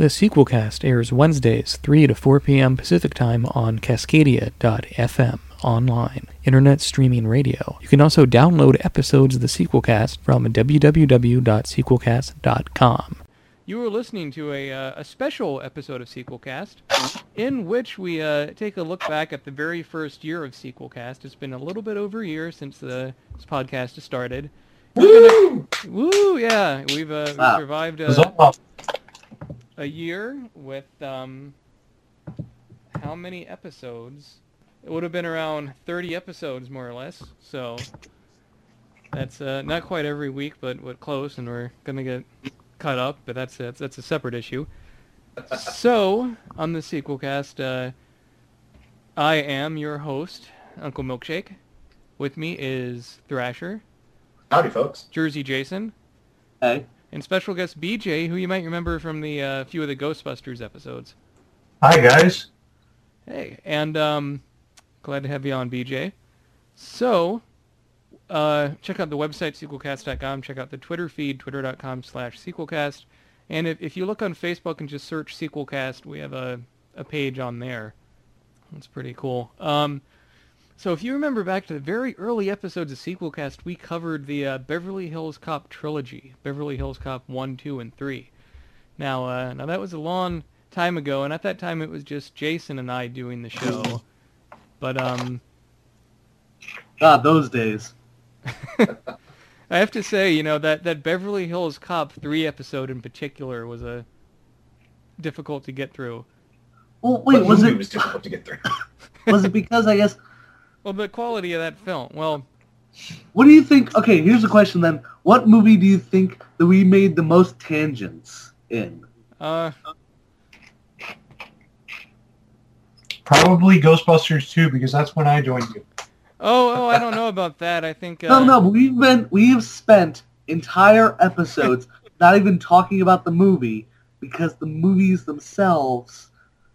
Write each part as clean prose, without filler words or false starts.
The Sequelcast airs Wednesdays, 3 to 4 p.m. Pacific Time on Cascadia.fm online, internet streaming radio. You can also download episodes of the Sequelcast from www.sequelcast.com. You were listening to a special episode of Sequelcast, in which we take a look back at the very first year of Sequelcast. It's been a little bit over a year since this podcast has started. Woo! Woo! Yeah, we've survived a year with how many episodes? It would have been around 30 episodes, more or less. So that's not quite every week, but close, and we're gonna get cut up. But that's a separate issue. So on the Sequelcast, I am your host, Uncle Milkshake. With me is Thrasher. Howdy, folks. Jersey Jason. Hey. And special guest BJ, who you might remember from the few of the Ghostbusters episodes. Hi, guys. Hey, and glad to have you on, BJ. So, check out the website, sequelcast.com. Check out the Twitter feed, twitter.com/sequelcast. And if you look on Facebook and just search Sequelcast, we have a page on there. That's pretty cool. So if you remember back to the very early episodes of Sequelcast, we covered the Beverly Hills Cop trilogy, Beverly Hills Cop 1, 2, and 3. Now that was a long time ago, and at that time it was just Jason and I doing the show. But, God, those days. I have to say, that Beverly Hills Cop 3 episode in particular was difficult to get through. Well, wait, was it difficult to get through? Was it because, I guess... Well, the quality of that film, well... What do you think... Okay, here's the question then. What movie do you think that we made the most tangents in? Probably Ghostbusters 2, because that's when I joined you. Oh, I don't know about that. I think... No, but we have spent entire episodes not even talking about the movie, because the movies themselves...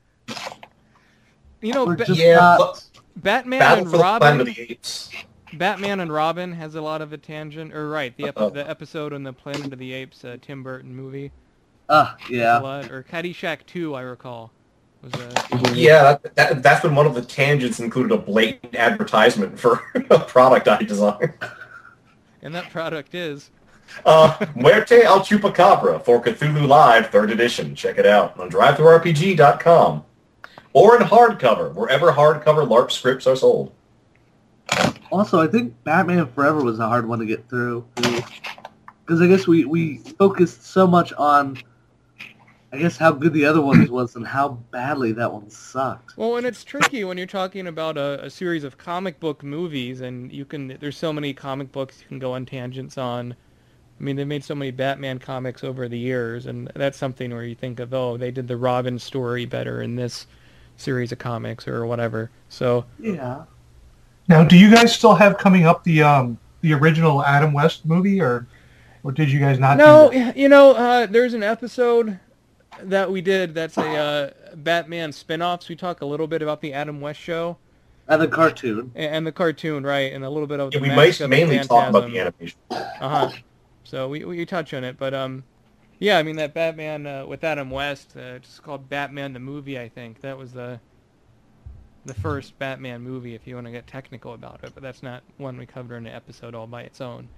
were just not... Batman Battle and for the Planet Robin. of the Apes. Batman and Robin has a lot of a tangent. Or right, the episode on the Planet of the Apes, Tim Burton movie. Yeah. A lot. Or Caddyshack 2, I recall. Was Yeah, that's when one of the tangents included a blatant advertisement for a product I designed. And that product is... Muerte al Chupacabra for Cthulhu Live 3rd edition. Check it out on DriveThruRPG.com. Or in hardcover, wherever hardcover LARP scripts are sold. Also, I think Batman Forever was a hard one to get through. Because I guess we focused so much on, I guess, how good the other one was and how badly that one sucked. Well, and it's tricky when you're talking about a series of comic book movies, and there's so many comic books you can go on tangents on. I mean, they made so many Batman comics over the years, and that's something where you think of, they did the Robin story better in this series of comics or whatever. So yeah. Now, do you guys still have coming up the original Adam West movie, or did you guys not? No, do that? There's an episode that we did that's a Batman spin-off. So we talk a little bit about the Adam West show and the cartoon, and the cartoon, right, and a little bit of Yeah, the we Mask of the mainly talk about the Phantasm. animation. So we touch on it, but yeah, I mean that Batman with Adam West, it's called Batman the Movie, I think. That was the first Batman movie, if you want to get technical about it, but that's not one we covered in an episode all by its own.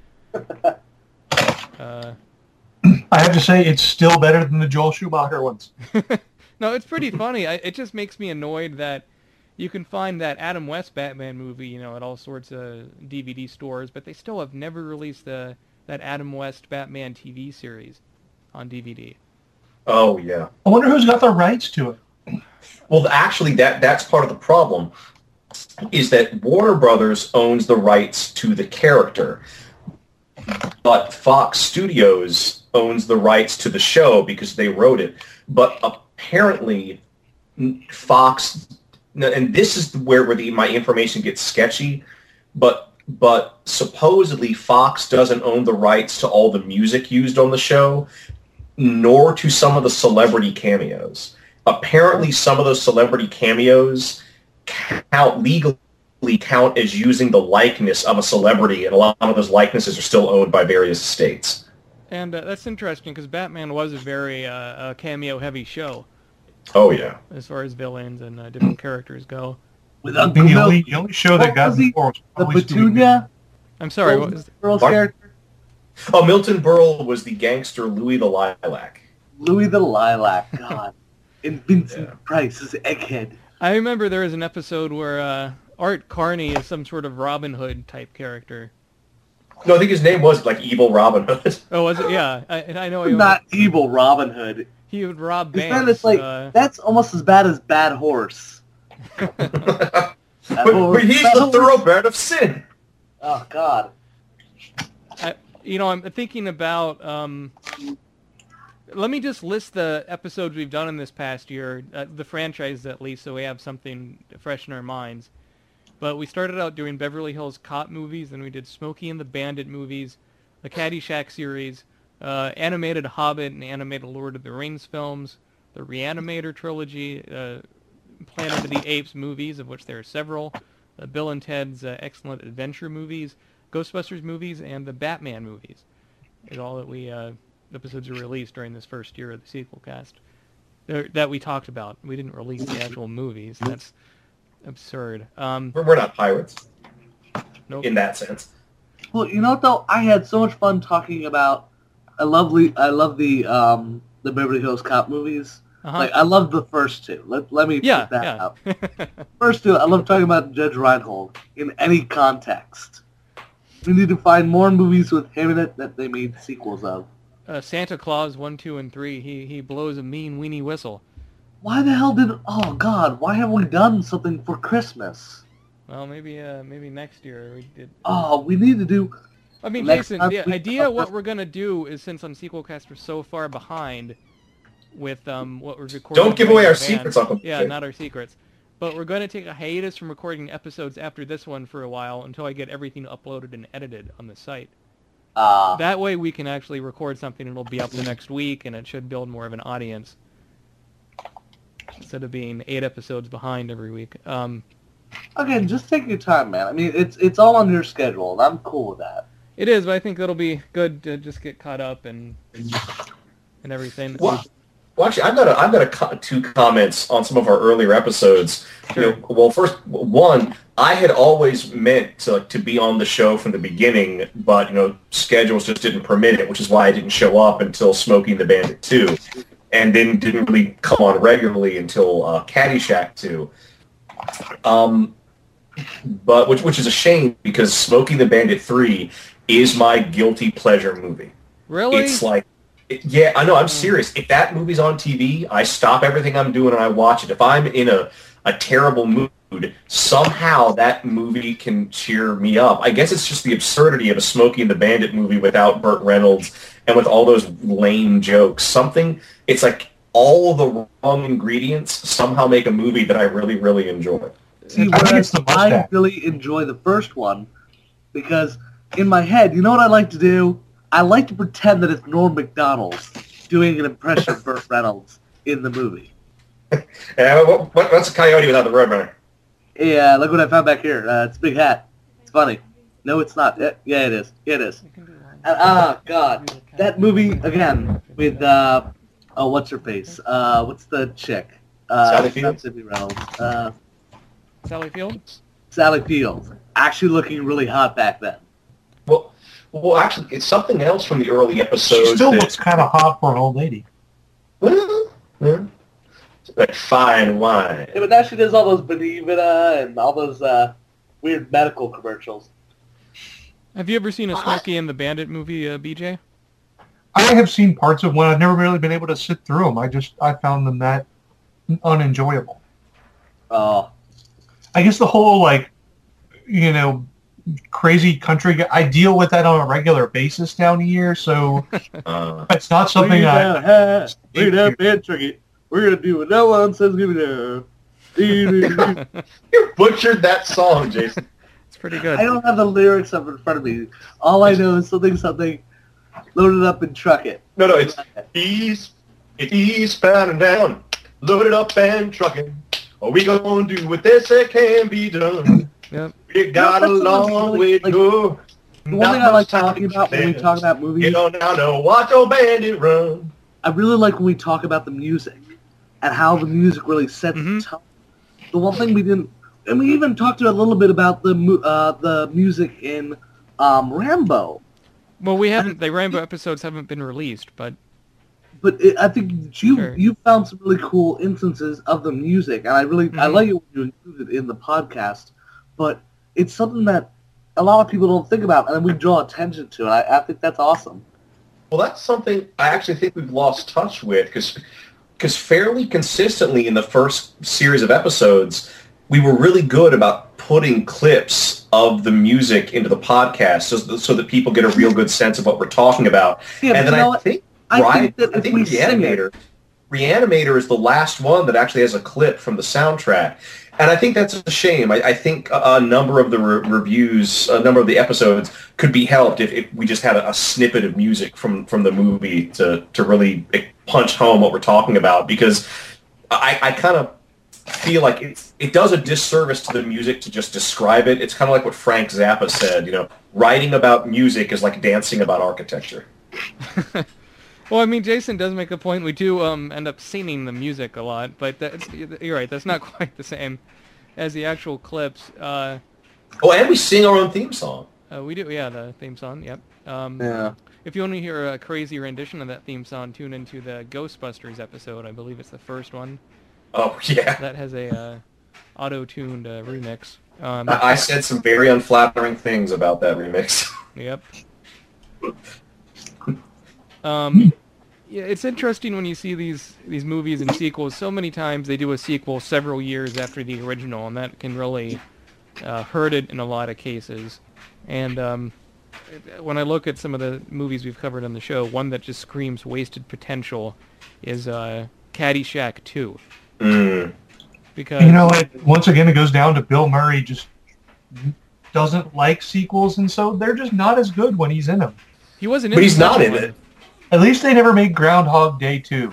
I have to say, it's still better than the Joel Schumacher ones. No, it's pretty funny. It just makes me annoyed that you can find that Adam West Batman movie, at all sorts of DVD stores, but they still have never released that Adam West Batman TV series on DVD. Oh, yeah. I wonder who's got the rights to it. Well, actually, that's part of the problem, is that Warner Brothers owns the rights to the character, but Fox Studios owns the rights to the show because they wrote it. But apparently, Fox, and this is where my information gets sketchy, but supposedly Fox doesn't own the rights to all the music used on the show, nor to some of the celebrity cameos. Apparently, some of those celebrity cameos legally count as using the likeness of a celebrity, and a lot of those likenesses are still owned by various states. And that's interesting because Batman was a very cameo-heavy show Oh yeah. as far as villains and different characters go. With I Uncle mean, Bill, the only show that What got was he? before was the probably Scooby-Doo. Petunia, I'm sorry, what was Earl's What? character, Oh, Milton Berle was the gangster Louis the Lilac. Louis the Lilac. God, and Vincent Yeah. Price is Egghead. I remember there was an episode where Art Carney is some sort of Robin Hood type character. No, I think his name was like Evil Robin Hood. Oh, was it? Yeah, I know. Not evil Robin Hood. He would rob Because banks. then it's like that's almost as bad as Bad Horse. Bad but he's Bad the Horse. thoroughbred of sin. Oh God. I'm thinking about. Let me just list the episodes we've done in this past year, the franchise at least, so we have something fresh in our minds. But we started out doing Beverly Hills Cop movies, then we did Smokey and the Bandit movies, the Caddyshack series, animated Hobbit and animated Lord of the Rings films, the Reanimator trilogy, Planet of the Apes movies, of which there are several, Bill and Ted's Excellent Adventure movies, Ghostbusters movies, and the Batman movies. Is all that we episodes are released during this first year of the sequel cast that we talked about. We didn't release the actual movies. That's absurd. We're not pirates Nope. in that sense. Well, you know what though? I had so much fun talking about. I love the Beverly Hills Cop movies. Uh-huh. Like I love the first two. Let me Yeah, put that yeah. out. First two, I love talking about Judge Reinhold in any context. We need to find more movies with him in it that they made sequels of. Santa Claus 1, 2, and 3. He blows a mean weenie whistle. Why the hell did? Oh God! Why haven't we done something for Christmas? Well, maybe next year we did. Oh, we need to do. I mean, Next Jason, time the we- idea what we're gonna do is since on Sequelcast we're so far behind with what we're recording. Don't give way away in our advance. secrets, Uncle Yeah, Jay. not our secrets. But we're going to take a hiatus from recording episodes after this one for a while until I get everything uploaded and edited on the site. That way we can actually record something and it'll be up the next week and it should build more of an audience instead of being 8 episodes behind every week. Again, just take your time, man. I mean, it's all on your schedule, and I'm cool with that. It is, but I think it'll be good to just get caught up and everything. Well, actually, I've got two comments on some of our earlier episodes. Sure. You know, well, first, one, I had always meant to be on the show from the beginning, but schedules just didn't permit it, which is why I didn't show up until Smokey and the Bandit 2, and then didn't really come on regularly until Caddyshack 2. But which is a shame because Smokey and the Bandit 3 is my guilty pleasure movie. Really? It's like, yeah, I know, I'm serious. If that movie's on TV, I stop everything I'm doing and I watch it. If I'm in a terrible mood, somehow that movie can cheer me up. I guess it's just the absurdity of a Smokey and the Bandit movie without Burt Reynolds and with all those lame jokes. It's like all the wrong ingredients somehow make a movie that I really, really enjoy. See, I think whereas it's the I mustache. really enjoy the first one because in my head, you know what I like to do? I like to pretend that it's Norm Macdonald doing an impression of Burt Reynolds in the movie. What's a coyote without the Roadrunner? Yeah, look what I found back here. It's a big hat. It's funny. No, it's not. Yeah, it is. Yeah, it is. God. That movie, again, with, what's her face? What's the chick? Sally Field? not Cindy Reynolds. Sally Field? Sally Field. Actually looking really hot back then. Well, actually, it's something else from the early episodes. She still that- looks kind of hot for an old lady. Well, yeah. Like fine wine. Yeah, but now she does all those Benevita and all those weird medical commercials. Have you ever seen a Smokey and the Bandit movie, BJ? I have seen parts of one. I've never really been able to sit through them. I found them that unenjoyable. Oh. I guess the whole, crazy country, I deal with that on a regular basis down here, so it's not something Read up and trick it. We're going to do what no one says give it up. You butchered that song, Jason. It's pretty good. I don't have the lyrics up in front of me. All I know is something, load it up and truck it. No, it's eastbound and down, load it up and trucking. Are we gonna do what they say can be done? Yep. We got a long way to go. The one thing I like talking about when we talk about movies, You don't now know, watch old bandit run. I really like when we talk about the music and how the music really sets the tone. The one thing we didn't, and we even talked a little bit about the music in Rambo. Well, we haven't. The Rambo episodes haven't been released, but I think you found some really cool instances of the music, and I like it when you include it in the podcast. But it's something that a lot of people don't think about, and we draw attention to, and I think that's awesome. Well, that's something I actually think we've lost touch with, because fairly consistently in the first series of episodes, we were really good about putting clips of the music into the podcast so that people get a real good sense of what we're talking about. Yeah, and then I think Reanimator is the last one that actually has a clip from the soundtrack. And I think that's a shame. I think a number of the reviews, a number of the episodes could be helped if we just had a snippet of music from the movie to really punch home what we're talking about. Because I kind of feel like it does a disservice to the music to just describe it. It's kind of like what Frank Zappa said, writing about music is like dancing about architecture. Well, I mean, Jason does make a point. We do end up singing the music a lot, but you're right. That's not quite the same as the actual clips. And we sing our own theme song. We do, yeah, the theme song, yep. Yeah. If you want to hear a crazy rendition of that theme song, tune into the Ghostbusters episode. I believe it's the first one. Oh, yeah. That has a auto-tuned remix. I said some very unflattering things about that remix. Yep. Yeah, it's interesting when you see these movies and sequels. So many times they do a sequel several years after the original, and that can really hurt it in a lot of cases. And when I look at some of the movies we've covered on the show, one that just screams wasted potential is Caddyshack 2. Because once again, it goes down to Bill Murray just doesn't like sequels, and so they're just not as good when he's in them. He wasn't in But he's not in it. At least they never made Groundhog Day 2.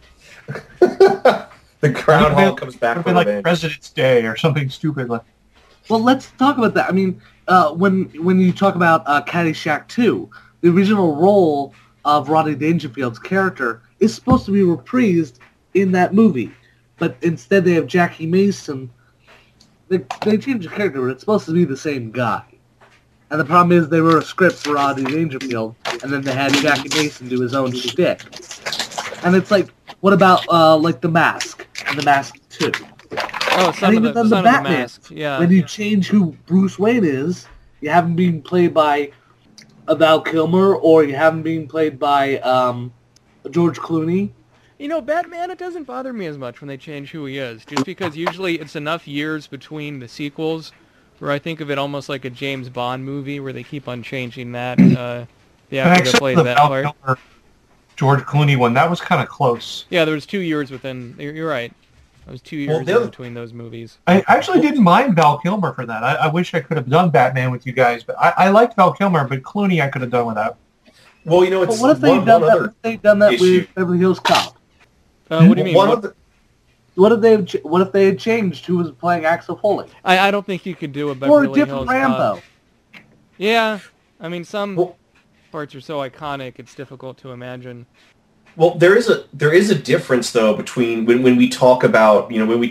The Groundhog comes back from like President's Day or something stupid like. Well, let's talk about that. I mean, when you talk about Caddyshack 2, the original role of Rodney Dangerfield's character is supposed to be reprised in that movie, but instead they have Jackie Mason. They changed the character, but it's supposed to be the same guy. And the problem is they wrote a script for Rodney Dangerfield, and then they had Jackie Mason do his own shtick. And it's like, what about like The Mask and The Mask 2? Oh, Son of the Mask. Yeah. When you change who Bruce Wayne is, you have him being played by Val Kilmer, or you have him being played by George Clooney. Batman, it doesn't bother me as much when they change who he is, just because usually it's enough years between the sequels where I think of it almost like a James Bond movie where they keep on changing that, the actor that plays that part. Kilmer, George Clooney one, that was kind of close. Yeah, there was 2 years within, you're right. There was 2 years in between those movies. I actually didn't mind Val Kilmer for that. I wish I could have done Batman with you guys, but I liked Val Kilmer, but Clooney I could have done without. Well, it's what if they'd done that with Beverly Hills Cop? What do you mean? What if they had changed who was playing Axel Foley? I don't think you could do a Beverly Hills or a different Rambo. Yeah, I mean some parts are so iconic it's difficult to imagine. Well, there is a difference though between when we talk about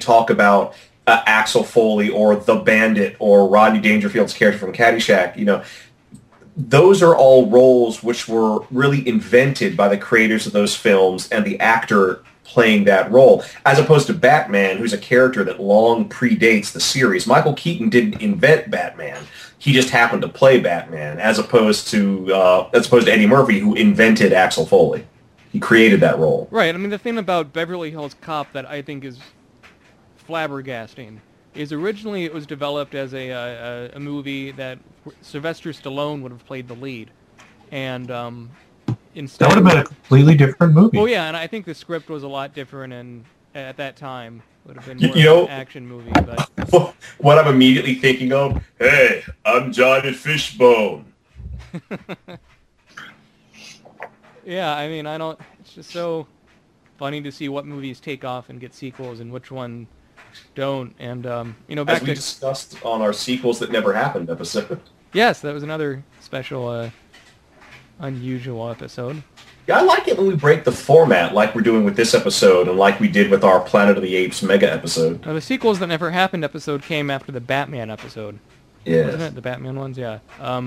Axel Foley or the Bandit or Rodney Dangerfield's character from Caddyshack. Those are all roles which were really invented by the creators of those films and the actor playing that role, as opposed to Batman, who's a character that long predates the series. Michael Keaton didn't invent Batman; he just happened to play Batman, as opposed to Eddie Murphy, who invented Axel Foley. He created that role. Right. I mean, the thing about Beverly Hills Cop that I think is flabbergasting is originally it was developed as a movie that Sylvester Stallone would have played the lead, and instead that would have been a completely different movie. Well, yeah, and I think the script was a lot different, and at that time it would have been more of an action movie. But what I'm immediately thinking of, hey, I'm Johnny Fishbone. Yeah, I mean, it's just so funny to see what movies take off and get sequels and which one don't. And, back as we discussed on our sequels that never happened episode. Yes, that was another special, unusual episode. Yeah, I like it when we break the format like we're doing with this episode and like we did with our Planet of the Apes mega episode. Now, the sequels that never happened episode came after the Batman episode. Wasn't Yeah. it? The Batman ones, yeah.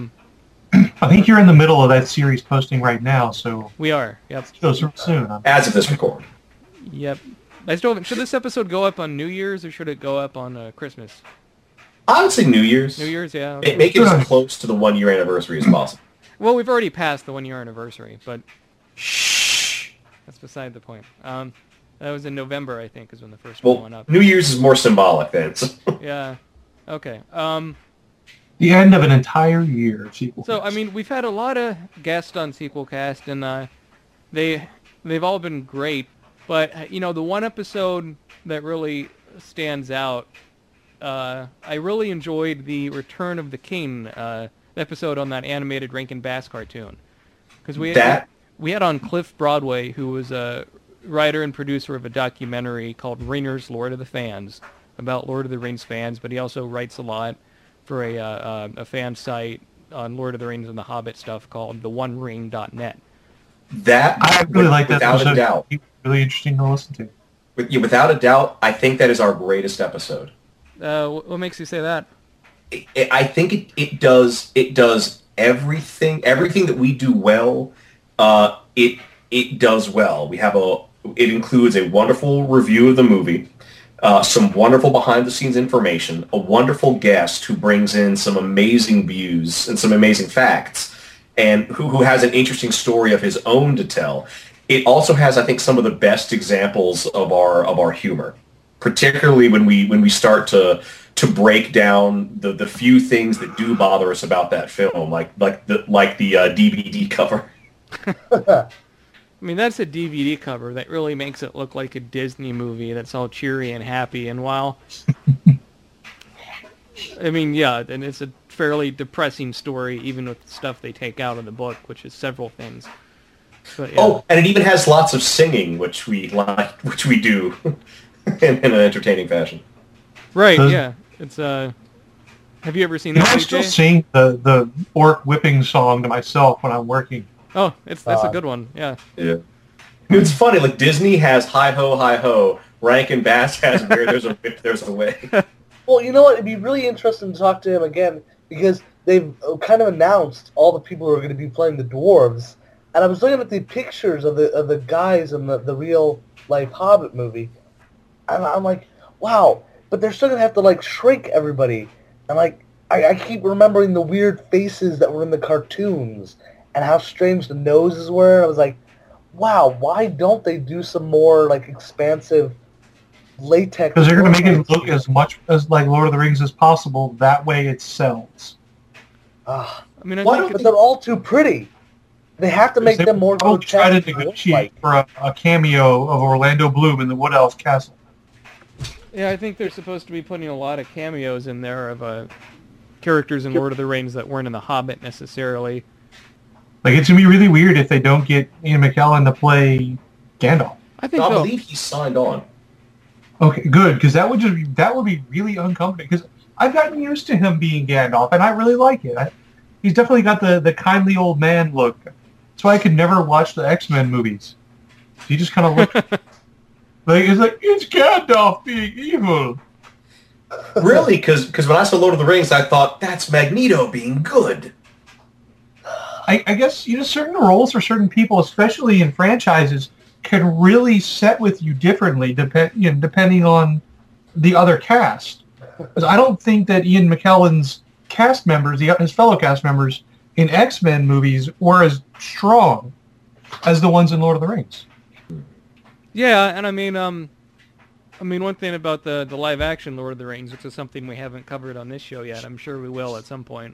I think you're in the middle of that series posting right now, so We are. Yep. shows soon. As of this record. Yep. I still haven't. Should this episode go up on New Year's or should it go up on Christmas? I would say New Year's. New Year's, yeah. Okay. Make it as close to the 1 year anniversary as possible. Well, we've already passed the 1 year anniversary, but Shh. that's beside the point. That was in November, I think, is when the first one went Well, up. New Year's is more symbolic then. So. Yeah. Okay. The end of an entire year of sequel. So I mean, we've had a lot of guests on Sequelcast, and they've all been great. But the one episode that really stands out, I really enjoyed the Return of the King episode on that animated Rankin Bass cartoon, because we had on Cliff Broadway, who was a writer and producer of a documentary called Ringers, Lord of the Fans, about Lord of the Rings fans, but he also writes a lot for a fan site on Lord of the Rings and the Hobbit stuff called theonering.net. I really like that without episode. a doubt. It's really interesting to listen to. Without a doubt, I think that is our greatest episode. What makes you say that? I think it does everything that we do well. It does well. It includes a wonderful review of the movie, some wonderful behind the scenes information, a wonderful guest who brings in some amazing views and some amazing facts, and who has an interesting story of his own to tell. It also has, I think, some of the best examples of our humor, particularly when we start to break down the few things that do bother us about that film, like the DVD cover. I mean, that's a DVD cover that really makes it look like a Disney movie that's all cheery and happy. And while, I mean, yeah, and it's a fairly depressing story, even with the stuff they take out of the book, which is several things. But, yeah. Oh, and it even has lots of singing, which we do in an entertaining fashion. Right, yeah. It's have you ever seen that, I BJ? still sing the orc whipping song to myself when I'm working. Oh, that's a good one, yeah. Yeah. It's funny, like Disney has Hi Ho, Rankin Bass has Where There's a Whip, There's a Way. Well, you know what? It'd be really interesting to talk to him again because they've kind of announced all the people who are going to be playing the dwarves. And I was looking at the pictures of the guys in the real life Hobbit movie, and I'm like, wow! But they're still going to have to like shrink everybody. And like, I keep remembering the weird faces that were in the cartoons and how strange the noses were. And I was like, wow! Why don't they do some more like expansive latex? Because they're going to make it look as much as like Lord of the Rings as possible. That way it sells. I mean, But they're all too pretty. They have to make them more I'll try to grotesque. negotiate for a cameo of Orlando Bloom in the Wood Elf Castle. Yeah, I think they're supposed to be putting a lot of cameos in there of characters in Lord of the Rings that weren't in The Hobbit necessarily. Like, it's going to be really weird if they don't get Ian McKellen to play Gandalf. I think I they'll- believe he's signed on. Okay, good, because that would be really uncomfortable. Because I've gotten used to him being Gandalf, and I really like it. He's definitely got the kindly old man look. That's why I could never watch the X-Men movies. He just kind of looked like it's Gandalf being evil. Really? Because when I saw Lord of the Rings, I thought, that's Magneto being good. I guess certain roles for certain people, especially in franchises, can really set with you differently depending on the other cast. 'Cause I don't think that Ian McKellen's cast members, his fellow cast members in X-Men movies, were as strong as the ones in Lord of the Rings. Yeah, and I mean, one thing about the live action Lord of the Rings, which is something we haven't covered on this show yet, I'm sure we will at some point,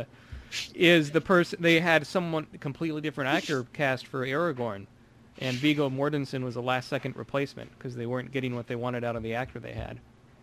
is they had someone completely different actor cast for Aragorn, and Viggo Mortensen was a last-second replacement because they weren't getting what they wanted out of the actor they had.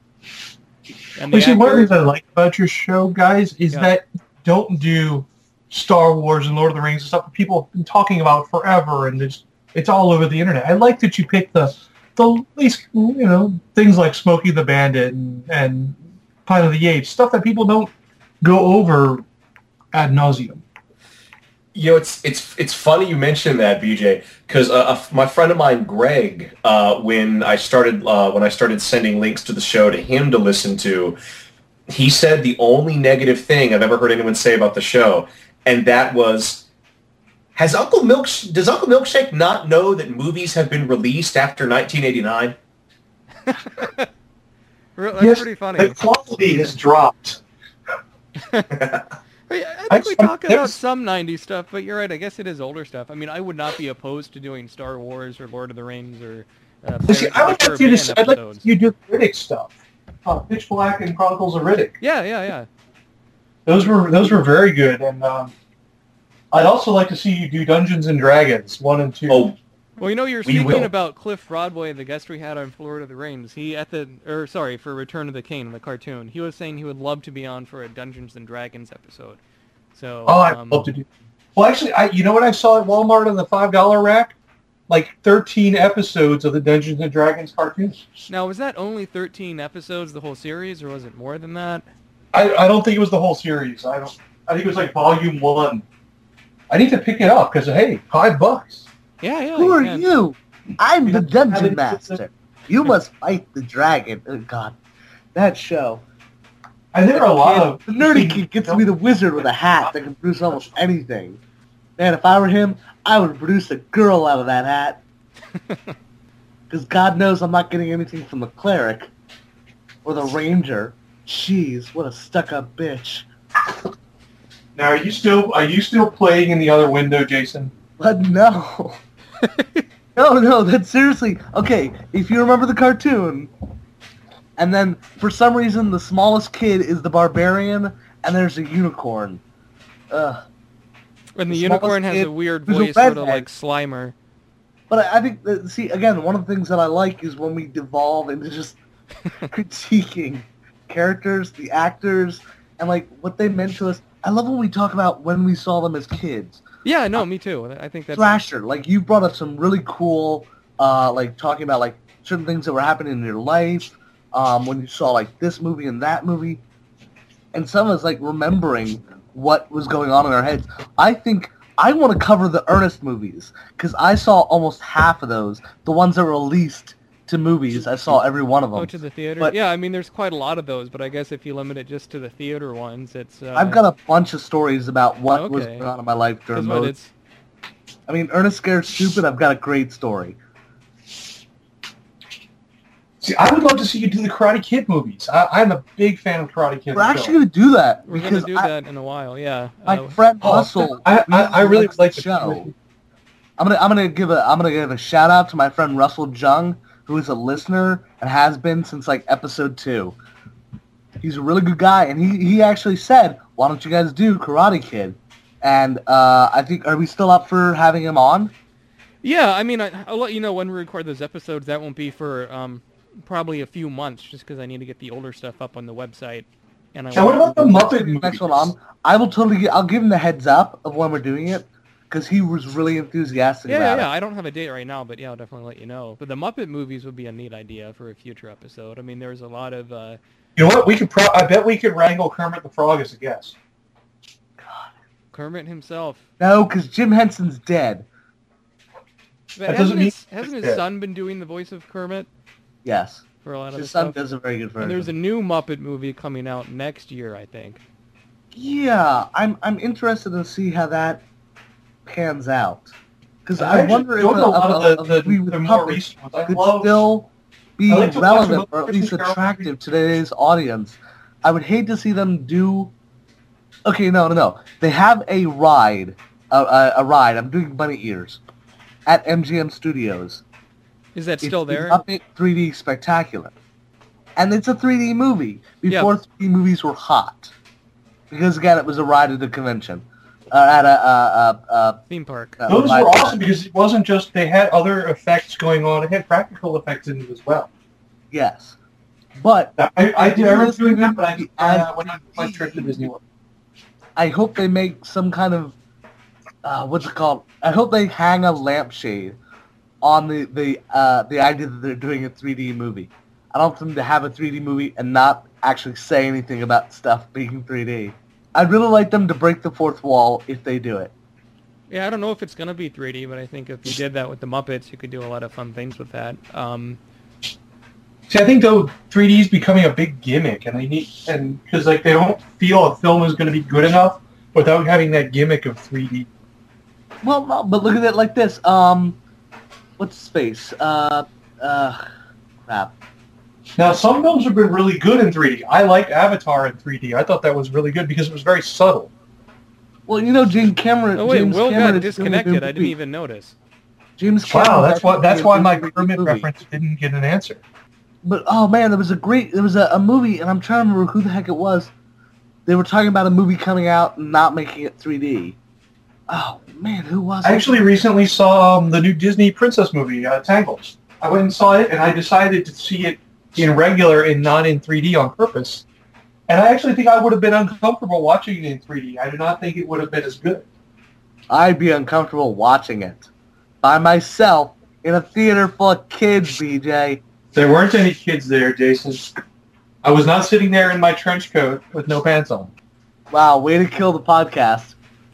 And the One of the things I actor, like about your show, guys, is that you don't do Star Wars and Lord of the Rings and stuff that people have been talking about forever, and it's all over the internet. I like that you pick the least, things like Smokey the Bandit and Planet of the Apes, stuff that people don't go over ad nauseum. You know, it's funny you mentioned that, BJ, because my friend of mine, Greg, when I started sending links to the show to him to listen to, he said the only negative thing I've ever heard anyone say about the show, and that was, does Uncle Milkshake not know that movies have been released after 1989? That's pretty funny. The quality has dropped. I think we talk about some 90s stuff, but you're right. I guess it is older stuff. I mean, I would not be opposed to doing Star Wars or Lord of the Rings or See, I would like you to. I'd like you do Riddick stuff. Pitch Black and Chronicles of Riddick. Yeah. Those were very good, and I'd also like to see you do Dungeons and Dragons 1 and 2. Oh, well, you're speaking about Cliff Broadway, the guest we had on Lord of the Rings. For Return of the King, the cartoon. He was saying he would love to be on for a Dungeons and Dragons episode. So. I'd love to do. Well, actually, you know what I saw at Walmart on the $5 rack? Like 13 episodes of the Dungeons and Dragons cartoons. Now, was that only 13 episodes, the whole series, or was it more than that? I don't think it was the whole series. I think it was like volume 1. I need to pick it up because hey, $5. Yeah. Who are you? I'm the Dungeon Master. You must fight the dragon. Oh, God, that show. And there are a lot of... The nerdy kid gets to be the wizard with a hat that can produce almost anything. Man, if I were him, I would produce a girl out of that hat. Because God knows I'm not getting anything from the cleric. Or the ranger. Jeez, what a stuck-up bitch. Now, are you still playing in the other window, Jason? But no. No, that's seriously... Okay, if you remember the cartoon, and then for some reason the smallest kid is the barbarian, and there's a unicorn. Ugh. And the unicorn has a weird voice, sort of like Slimer. But I think, again, one of the things that I like is when we devolve into just critiquing characters, the actors, and like what they meant to us. I love when we talk about when we saw them as kids. Yeah, no, me too. I think that's... Thrasher, like you brought up some really cool, like talking about like certain things that were happening in your life, when you saw like this movie and that movie, and some of us like remembering what was going on in our heads. I think I want to cover the Ernest movies because I saw almost half of those, the ones that were released to movies. I saw every one of them. Oh, to the theater? But, yeah, I mean, there's quite a lot of those, but I guess if you limit it just to the theater ones, it's... I've got a bunch of stories about what was going on in my life during those. I mean, Ernest Scared Stupid, I've got a great story. See, I would love to see you do the Karate Kid movies. I'm a big fan of Karate Kid. We're actually going to do that. We're going to do that in a while, yeah. My friend Russell. I really like the show. I'm gonna give a shout out to my friend Russell Jung, who is a listener and has been since like episode 2. He's a really good guy, and he actually said, "Why don't you guys do Karate Kid?" And I think, are we still up for having him on? Yeah, I mean, I'll let you know when we record those episodes. That won't be for probably a few months, just because I need to get the older stuff up on the website. And what about the Muppet movies? Next one on. I'll give him the heads up of when we're doing it, because he was really enthusiastic about it. Yeah, I don't have a date right now, but yeah, I'll definitely let you know. But the Muppet movies would be a neat idea for a future episode. I mean, there's a lot of... You know what? I bet we could wrangle Kermit the Frog as a guest. God. Kermit himself. No, because Jim Henson's dead. But hasn't his son been doing the voice of Kermit? Yes. For a lot of his stuff? son does a very good version. And there's a new Muppet movie coming out next year, I think. Yeah, I'm interested to see how that pans out. Because I wonder if a lot of the more recent ones could still be relevant or at least attractive to today's audience. I would hate to see them do... Okay, no. They have a ride. I'm doing bunny ears. At MGM Studios. Is that still there? It's Muppet 3D Spectacular. And it's a 3D movie. Before 3D movies were hot. Because, again, it was a ride at a convention. At a theme park. Those were awesome because it wasn't just... They had other effects going on. It had practical effects in it as well. Yes. But... I remember doing that, but when I did my trip to Disney World. I hope they make some kind of... what's it called? I hope they hang a lampshade on the idea that they're doing a 3D movie. I don't want them to have a 3D movie and not actually say anything about stuff being 3D. I'd really like them to break the fourth wall if they do it. Yeah, I don't know if it's going to be 3D, but I think if you did that with the Muppets, you could do a lot of fun things with that. See, I think though 3D is becoming a big gimmick, and because like they don't feel a film is going to be good enough without having that gimmick of 3D. Well, no, but look at it like this. What's space? Crap. Now, some films have been really good in 3D. I liked Avatar in 3D. I thought that was really good because it was very subtle. Well, you know, James Cameron. Oh wait, James Will Cameron got is disconnected. doing a I didn't movie. even notice. James Cameron. Wow, that's why my movie. Kermit reference didn't get an answer. But oh man, there was a movie, and I'm trying to remember who the heck it was. They were talking about a movie coming out and not making it 3D. Oh man, who was it? I actually recently saw the new Disney princess movie, Tangled. I went and saw it, and I decided to see it in regular and not in 3D on purpose. And I actually think I would have been uncomfortable watching it in 3D. I do not think it would have been as good. I'd be uncomfortable watching it by myself in a theater full of kids, BJ. There weren't any kids there, Jason. I was not sitting there in my trench coat with no pants on. Wow, way to kill the podcast.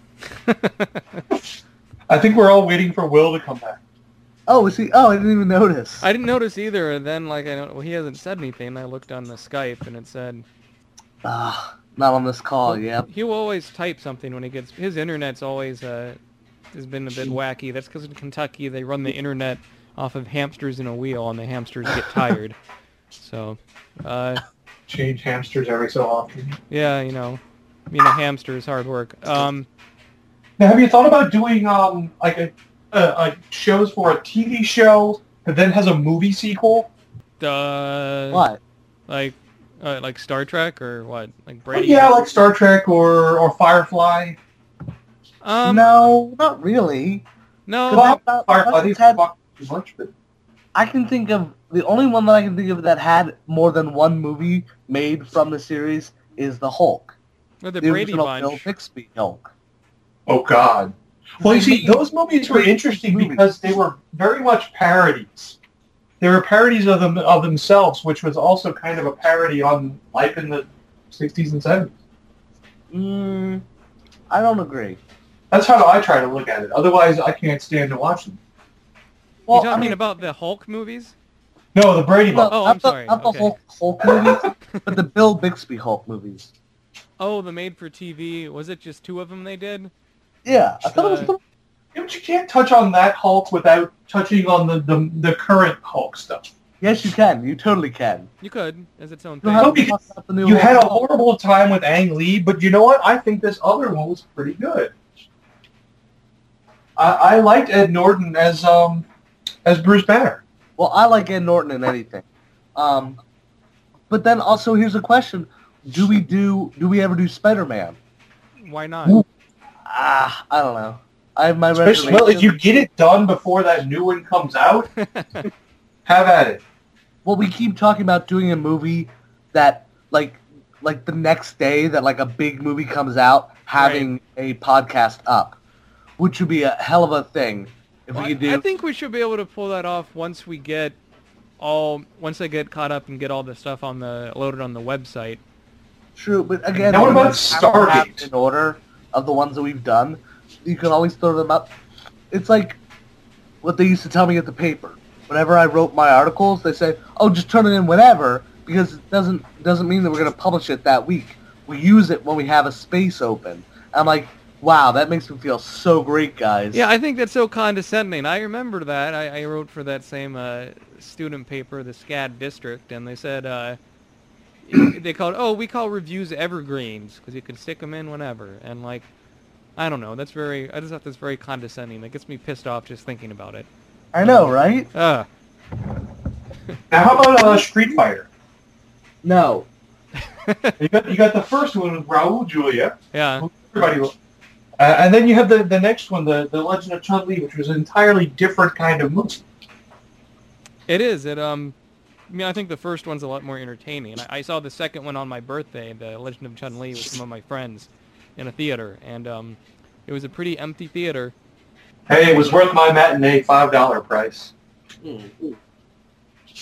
I think we're all waiting for Will to come back. Oh, is he? Oh, I didn't even notice. I didn't notice either, and then he hasn't said anything. I looked on the Skype, and it said... Not on this call, yep. He'll always type something when he gets... His internet's always has been a bit wacky. That's because in Kentucky they run the internet off of hamsters in a wheel, and the hamsters get tired. So, Change hamsters every so often. yeah, you know, being a hamster is hard work. Now, have you thought about doing like a shows for a TV show that then has a movie sequel? What? Like Star Trek or what? Like Brady? Yeah, like Star Trek or Firefly. No, not really. No. Well, Firefly, I think it's fucking too much, but I can think of the only one that I can think of that had more than one movie made from the series is the Hulk. Or the The Brady original Bunch. Bill Bixby Hulk. oh god. Well, you see, those movies were interesting Movies. because they were very much parodies. They were parodies of themselves, which was also kind of a parody on life in the 60s and 70s. I don't agree. That's how I try to look at it. Otherwise, I can't stand to watch them. You talking about the Hulk movies? No, the Brady Bunch. Oh, I'm sorry. Not the Okay. Hulk movies, but the Bill Bixby Hulk movies. Oh, the made-for-TV. Was it just 2 of them they did? Yeah, I thought it was the... Yeah, but you can't touch on that Hulk without touching on the current Hulk stuff. Yes, you can. You totally can. You could, as its own You thing. don't have to because talk about the new You had a Hulk. horrible time with Ang Lee, but you know what? I think this other one was pretty good. I liked Ed Norton as Bruce Banner. Well, I like Ed Norton in anything. But then also here's a question: Do we ever do Spider-Man? Why not? Ooh. I don't know. I have my Especially, well, if you get it done before that new one comes out, have at it. Well, we keep talking about doing a movie that, like the next day that like a big movie comes out, having a podcast up, which would be a hell of a thing if we could do. I think we should be able to pull that off once I get caught up and get all the stuff loaded on the website. True, but again, Now what about we have to have Stargate? in order of the ones that we've done, you can always throw them up. It's like what they used to tell me at the paper. Whenever I wrote my articles, they say, "Oh, just turn it in whenever," because it doesn't mean that we're going to publish it that week. We use it when we have a space open. I'm like, wow, that makes me feel so great, guys. Yeah, I think that's so condescending. I remember that. I wrote for that same student paper, the SCAD district, and they said we call reviews evergreens because you can stick them in whenever. And like, I don't know. I just thought that's very condescending. That gets me pissed off just thinking about it. I know, right? Now, how about Street Fighter? No. You got the first one with Raul Julia. Yeah. Everybody, and then you have the next one, the Legend of Chun-Li, which was an entirely different kind of movie. It is. I think the first one's a lot more entertaining. I saw the second one on my birthday, The Legend of Chun-Li, with some of my friends in a theater, and it was a pretty empty theater. Hey, it was worth my matinee $5 price.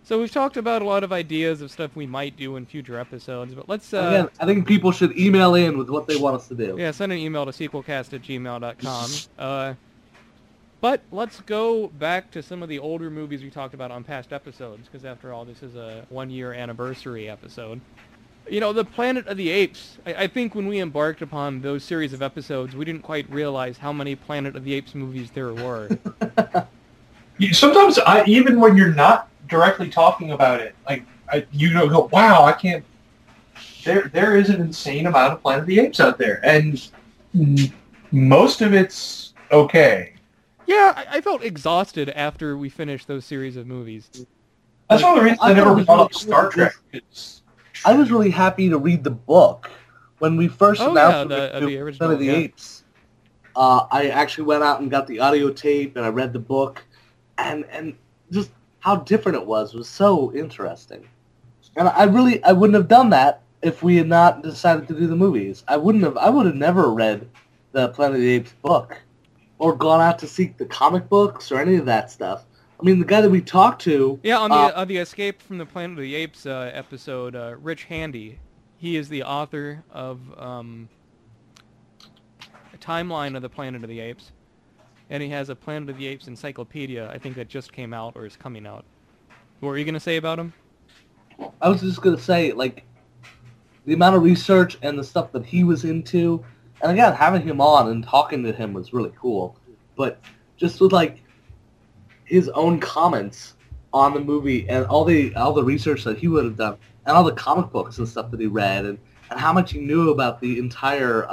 So we've talked about a lot of ideas of stuff we might do in future episodes, but let's... Again, I think people should email in with what they want us to do. Yeah, send an email to sequelcast@gmail.com. But let's go back to some of the older movies we talked about on past episodes, because after all, this is a one-year anniversary episode. You know, the Planet of the Apes, I think when we embarked upon those series of episodes, we didn't quite realize how many Planet of the Apes movies there were. Sometimes, even when you're not directly talking about it, you go, wow, I can't... There is an insane amount of Planet of the Apes out there, and most of it's okay. Yeah, I felt exhausted after we finished those series of movies. That's one of the reasons I never brought up Star Trek. I was really happy to read the book. When we first announced the original, Planet of the Apes, I actually went out and got the audio tape, and I read the book, and just how different it was so interesting. And I wouldn't have done that if we had not decided to do the movies. I would have never read the Planet of the Apes book, or gone out to seek the comic books or any of that stuff. I mean, the guy that we talked to... Yeah, on the Escape from the Planet of the Apes episode, Rich Handy, he is the author of a timeline of the Planet of the Apes, and he has a Planet of the Apes encyclopedia, I think that just came out or is coming out. What were you going to say about him? I was just going to say, the amount of research and the stuff that he was into, and again, having him on and talking to him was really cool. But just with, his own comments on the movie and all the research that he would have done, and all the comic books and stuff that he read, and how much he knew about the entire,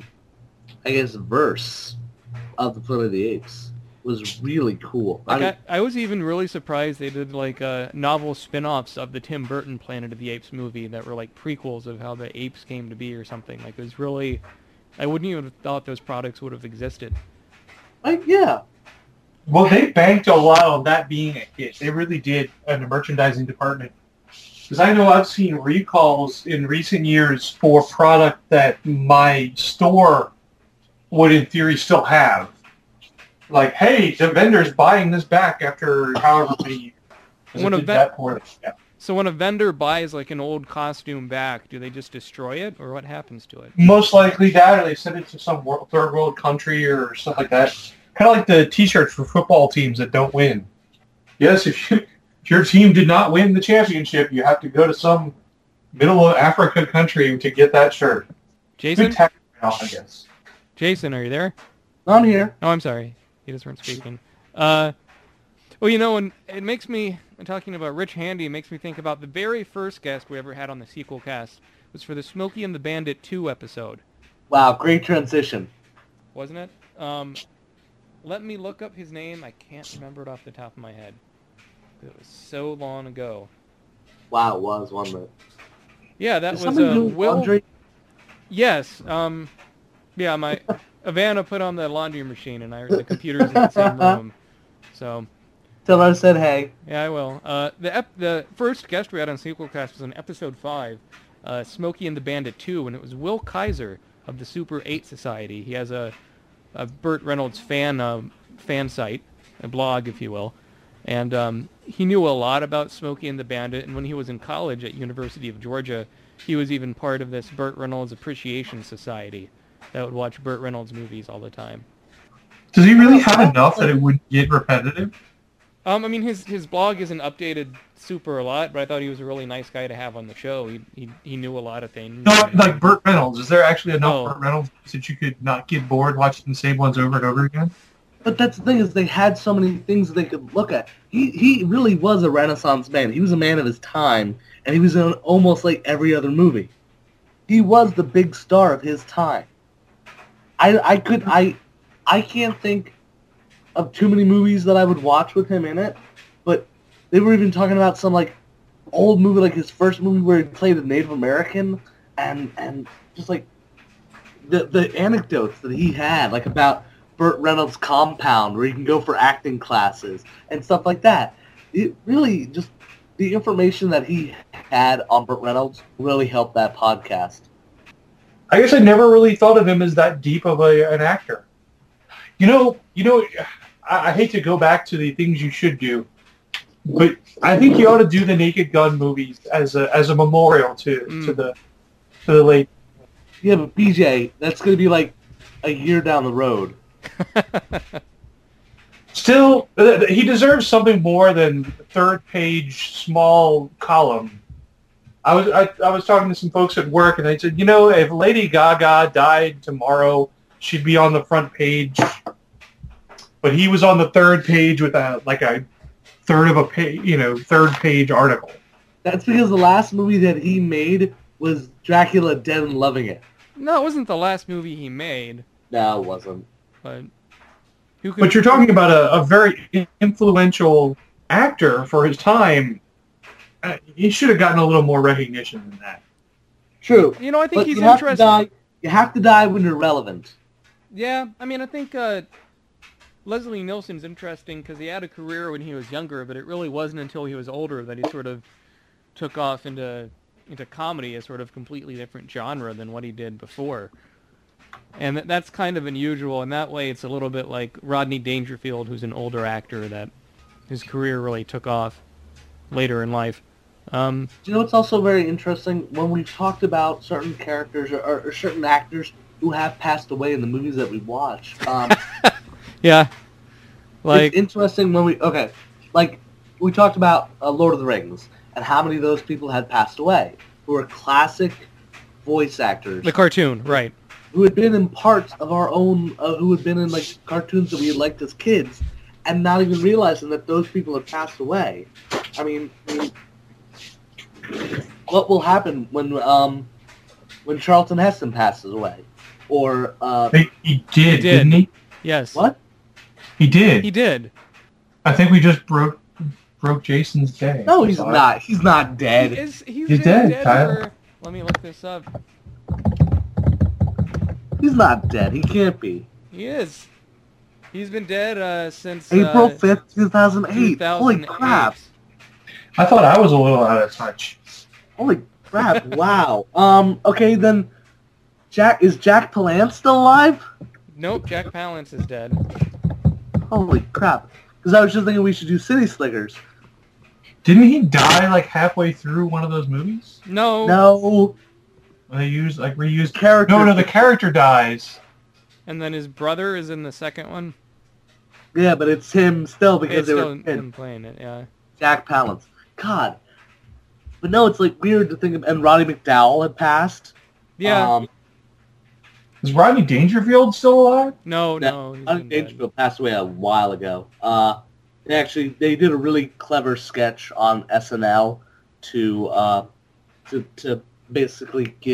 verse of the Planet of the Apes was really cool. I was even really surprised they did novel spin-offs of the Tim Burton Planet of the Apes movie that were prequels of how the apes came to be or something. It was really... I wouldn't even have thought those products would have existed. Yeah. Well, they banked a lot on that being a hit. They really did in the merchandising department. Because I know I've seen recalls in recent years for product that my store would, in theory, still have. Hey, the vendor's buying this back after however many years. So when a vendor buys an old costume back, do they just destroy it, or what happens to it? Most likely that, or they send it to some third world country or stuff like that. Kind of like the T-shirts for football teams that don't win. Yes, if your team did not win the championship, you have to go to some middle of Africa country to get that shirt. Jason? Good tax write-off, I guess. Jason, are you there? I'm here. Oh, I'm sorry. You just weren't speaking. Well, and it makes me, talking about Rich Handy, makes me think about the very first guest we ever had on the Sequel Cast was for the Smokey and the Bandit 2 episode. Wow, great transition. Wasn't it? Let me look up his name. I can't remember it off the top of my head. It was so long ago. Wow, it was, wasn't it? Yeah, that Did was Will. Laundry? Yes. Yeah, my Havana put on the laundry machine, and the computer's in the same room. So. Tell her I said hey. Yeah, I will. The first guest we had on Sequelcast was in episode 5, Smokey and the Bandit 2, and it was Will Kaiser of the Super 8 Society. He has a Burt Reynolds fan site, a blog, if you will, and he knew a lot about Smokey and the Bandit. And when he was in college at University of Georgia, he was even part of this Burt Reynolds Appreciation Society that would watch Burt Reynolds movies all the time. Does he really have enough that it would get repetitive? I mean, his blog isn't updated super a lot, but I thought he was a really nice guy to have on the show. He knew a lot of things. No, like Burt Reynolds. Is there actually enough Burt Reynolds that you could not get bored watching the same ones over and over again? But that's the thing, is they had so many things they could look at. He really was a Renaissance man. He was a man of his time, and he was in almost like every other movie. He was the big star of his time. I can't think of too many movies that I would watch with him in it, but they were even talking about some like old movie, like his first movie where he played a Native American, and just like the anecdotes that he had, like about Burt Reynolds' compound where you can go for acting classes and stuff like that. It really just, the information that he had on Burt Reynolds really helped that podcast. I guess I never really thought of him as that deep of an actor. You know, I hate to go back to the things you should do, But I think you ought to do the Naked Gun movies as a memorial to the late. Yeah, but BJ, that's going to be like a year down the road. Still, he deserves something more than the third-page small column. I was talking to some folks at work, and they said, if Lady Gaga died tomorrow, she'd be on the front page. But he was on the third page with a third of a page, third-page article. That's because the last movie that he made was Dracula Dead and Loving It. No, it wasn't the last movie he made. No, it wasn't. But you're talking about a very influential actor for his time. He should have gotten a little more recognition than that. True. I think he's you have interesting. You have to die when you're relevant. Yeah, I think Leslie Nielsen's interesting because he had a career when he was younger, but it really wasn't until he was older that he sort of took off into comedy, a sort of completely different genre than what he did before. And that's kind of unusual. In that way, it's a little bit like Rodney Dangerfield, who's an older actor that his career really took off later in life. Do you know what's also very interesting? When we've talked about certain characters or certain actors who have passed away in the movies that we watch. Yeah. It's interesting when we talked about Lord of the Rings and how many of those people had passed away who are classic voice actors. The cartoon, right. Who had been in parts of our own, who had been in cartoons that we had liked as kids and not even realizing that those people had passed away. I mean, what will happen when Charlton Heston passes away? Or he did, didn't he? Yes. What? He did. He did. I think we just broke Jason's day. No, he's not. He's not dead. He's dead, Tyler. Let me look this up. He's not dead. He can't be. He is. He's been dead since April 5th, 2008. Holy crap. I thought I was a little out of touch. Holy crap. Wow. Okay, then is Jack Palance still alive? Nope, Jack Palance is dead. Holy crap. Because I was just thinking we should do City Slickers. Didn't he die halfway through one of those movies? No. They reused character. No, the character dies. And then his brother is in the second one. Yeah, but it's him still because It's they still were him playing it, yeah. Jack Palance. God. But no, it's weird to think of, and Roddy McDowall had passed. Yeah. Is Rodney Dangerfield still alive? No. Rodney Dangerfield passed away a while ago. They did a really clever sketch on SNL to basically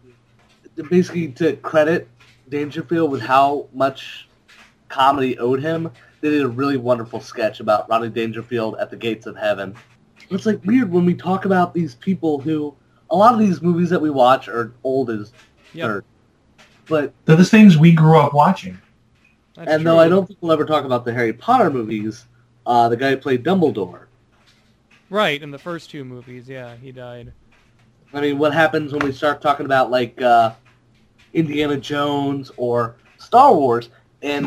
to credit Dangerfield with how much comedy owed him. They did a really wonderful sketch about Rodney Dangerfield at the gates of heaven. It's weird when we talk about these people who, a lot of these movies that we watch are old as dirt. But they're the things we grew up watching. And though I don't think we'll ever talk about the Harry Potter movies, the guy who played Dumbledore. Right, in the first two movies, yeah, he died. I mean, what happens when we start talking about, Indiana Jones or Star Wars, and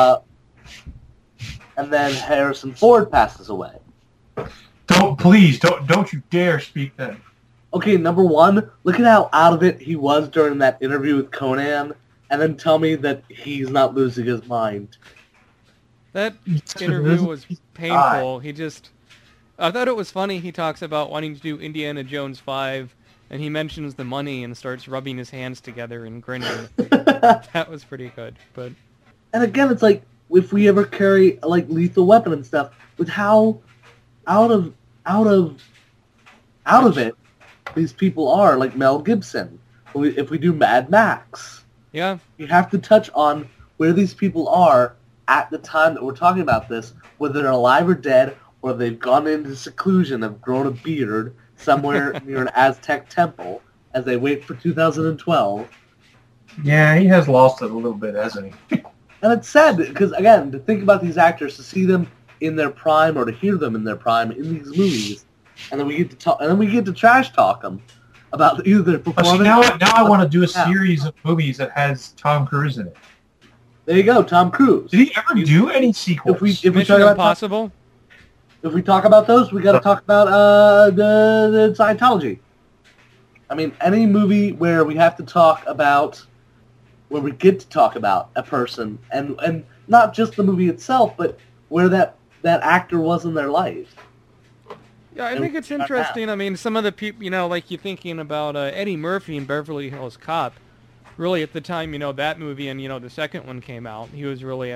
then Harrison Ford passes away? Don't you dare speak then. Okay, number one, look at how out of it he was during that interview with Conan, and then tell me that he's not losing his mind. That interview was painful. I thought it was funny he talks about wanting to do Indiana Jones 5, and he mentions the money and starts rubbing his hands together and grinning. That was pretty good, but... And again, it's if we ever carry, Lethal Weapon and stuff, with how out of it these people are, like Mel Gibson. If we do Mad Max, yeah, you have to touch on where these people are at the time that we're talking about this, whether they're alive or dead, or they've gone into seclusion, have grown a beard somewhere near an Aztec temple as they wait for 2012. Yeah, he has lost it a little bit, hasn't he? And it's sad because, again, to think about these actors, to see them in their prime or to hear them in their prime in these movies, and then we get to talk, and then we get to trash talk them about either their performance. Now I want to do a series of movies that has Tom Cruise in it. There you go, Tom Cruise. Did he ever do any sequels? Mission Impossible? if we talk about those, we got to talk about the Scientology. I mean, any movie where we have to talk about, where we get to talk about a person, and not just the movie itself, but where that actor was in their life. Yeah, I think it's interesting. I mean, some of the people, like you're thinking about Eddie Murphy in Beverly Hills Cop. Really, at the time, that movie and, the second one came out, he was really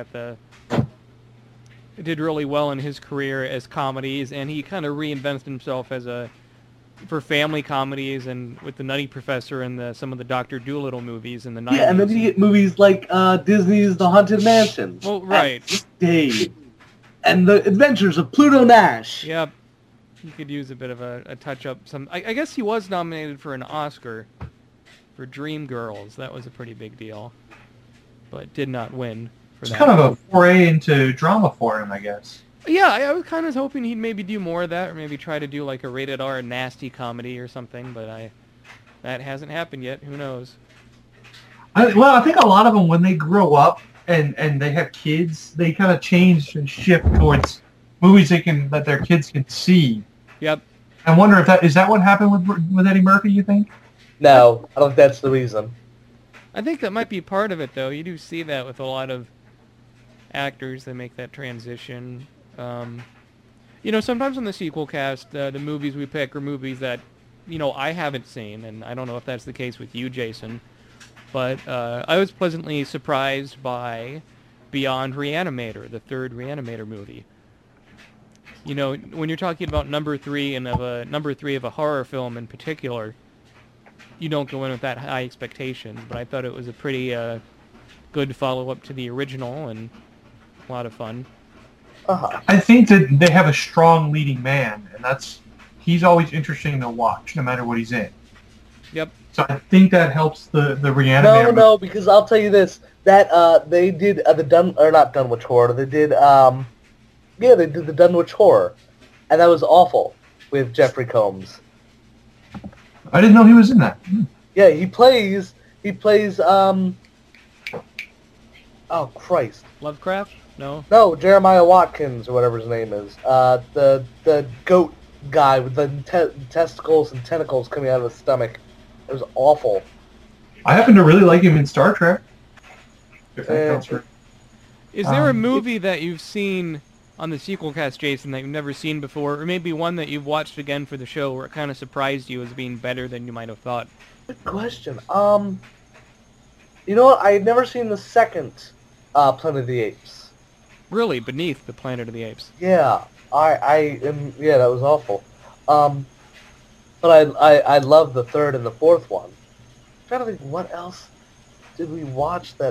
did really well in his career as comedies, and he kind of reinvented himself for family comedies, and with the Nutty Professor and some of the Dr. Dolittle movies in the 90s. Yeah, and then you get movies like Disney's The Haunted Mansion. Well, right. Dave. And The Adventures of Pluto Nash. Yep. He could use a bit of a touch-up. I guess he was nominated for an Oscar for Dreamgirls. That was a pretty big deal, but did not win for It's that. kind of a foray into drama for him, I guess. Yeah, I was kind of hoping he'd maybe do more of that, or maybe try to do like a rated R nasty comedy or something, but that hasn't happened yet. Who knows? I think a lot of them, when they grow up and they have kids, they kind of change and shift towards movies that their kids can see. Yep. I wonder if is that what happened with Eddie Murphy, you think? No, I don't think that's the reason. I think that might be part of it, though. You do see that with a lot of actors that make that transition. Sometimes on the sequel cast, the movies we pick are movies that, I haven't seen, and I don't know if that's the case with you, Jason. But I was pleasantly surprised by Beyond Reanimator, the third Reanimator movie. When you're talking about number three of a horror film in particular, you don't go in with that high expectation. But I thought it was a pretty good follow-up to the original and a lot of fun. Uh-huh. I think that they have a strong leading man, and he's always interesting to watch, no matter what he's in. Yep. So I think that helps the Reanimator. No, because I'll tell you this: that they did not Dunwich Horror. They did they did the Dunwich Horror, and that was awful with Jeffrey Combs. I didn't know he was in that. Yeah, he plays. Oh Christ! Lovecraft? No. No, Jeremiah Watkins or whatever his name is. The goat guy with the testicles and tentacles coming out of his stomach. It was awful. I happen to really like him in Star Trek. If that counts for. Is there a movie that you've seen on the sequel cast, Jason, that you've never seen before, or maybe one that you've watched again for the show where it kind of surprised you as being better than you might have thought? Good question. You know what? I had never seen the second Planet of the Apes. Really, Beneath the Planet of the Apes. Yeah, yeah, that was awful. But I love the third and the fourth one. I'm trying to think, what else did we watch that?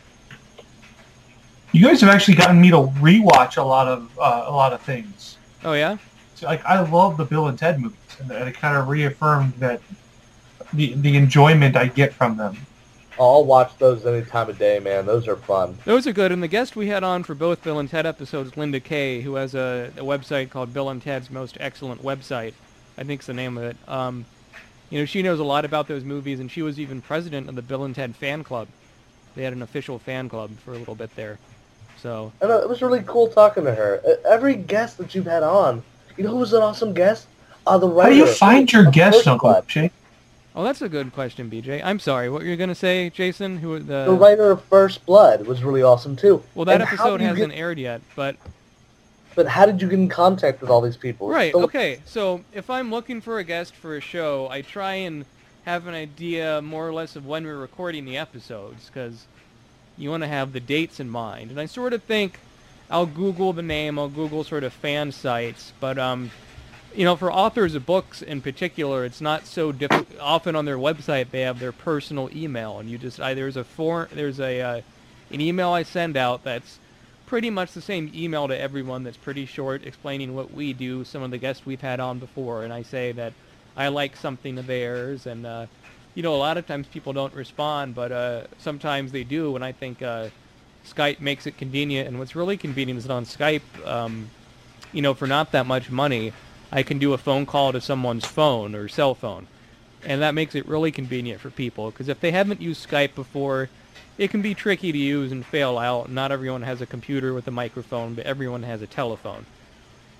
You guys have actually gotten me to rewatch a lot of things. Oh yeah. So, I love the Bill and Ted movies, and it kind of reaffirmed that the enjoyment I get from them. I'll watch those any time of day, man. Those are fun. Those are good, and the guest we had on for both Bill and Ted episodes, Linda Kay, who has a website called Bill and Ted's Most Excellent Website, I think's the name of it. She knows a lot about those movies, and she was even president of the Bill and Ted fan club. They had an official fan club for a little bit there. So. And it was really cool talking to her. Every guest that you've had on, you know who was an awesome guest? The writer. How do you find your guests, Uncle Jake? Oh, that's a good question, BJ. I'm sorry. What were you going to say, Jason? The writer of First Blood was really awesome, too. Well, that episode hasn't aired yet, but... But how did you get in contact with all these people? Right, okay. So if I'm looking for a guest for a show, I try and have an idea more or less of when we're recording the episodes, because you want to have the dates in mind. And I sort of think I'll Google the name, I'll Google sort of fan sites, but... for authors of books in particular, it's not so difficult. Often on their website, they have their personal email, and you just there's an email I send out that's pretty much the same email to everyone. That's pretty short, explaining what we do, some of the guests we've had on before, and I say that I like something of theirs, and a lot of times people don't respond, but sometimes they do, and I think Skype makes it convenient. And what's really convenient is that on Skype, for not that much money, I can do a phone call to someone's phone or cell phone. And that makes it really convenient for people, because if they haven't used Skype before, it can be tricky to use and fail out. Not everyone has a computer with a microphone, but everyone has a telephone.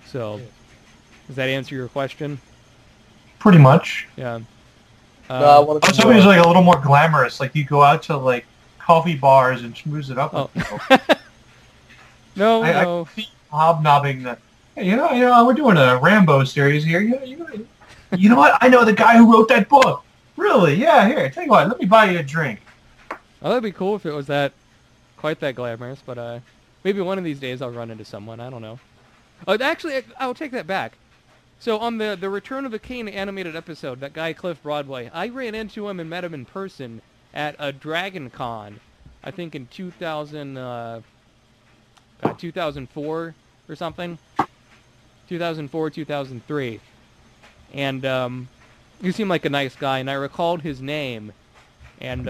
So, does that answer your question? Pretty much. Yeah. No, I want I was hoping it was like a little more glamorous. Like you go out to like coffee bars and schmooze it up with people. No, I no. see hobnobbing the. Hey, you know, we're doing a Rambo series here. You know what? I know the guy who wrote that book. Really? Yeah. Here, tell you what. Let me buy you a drink. Oh, that'd be cool if it was quite that glamorous. But maybe one of these days I'll run into someone. I don't know. Actually, I'll take that back. So on the Return of the King animated episode, that guy Cliff Broadway, I ran into him and met him in person at a Dragon Con, I think in 2004 or something. 2004, 2003. And he seemed like a nice guy, and I recalled his name. And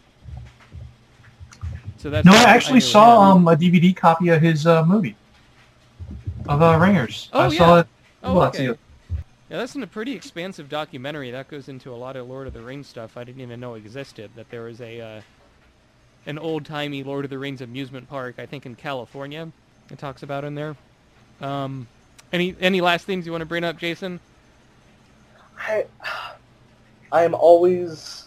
so that's... No, I actually saw a DVD copy of his movie. Of Ringers. Oh, I yeah. saw it. Oh, Well, okay. Yeah, that's a pretty expansive documentary. That goes into a lot of Lord of the Rings stuff I didn't even know existed. That there was an old-timey Lord of the Rings amusement park, I think in California, it talks about in there. Any last things you want to bring up, Jason? I am always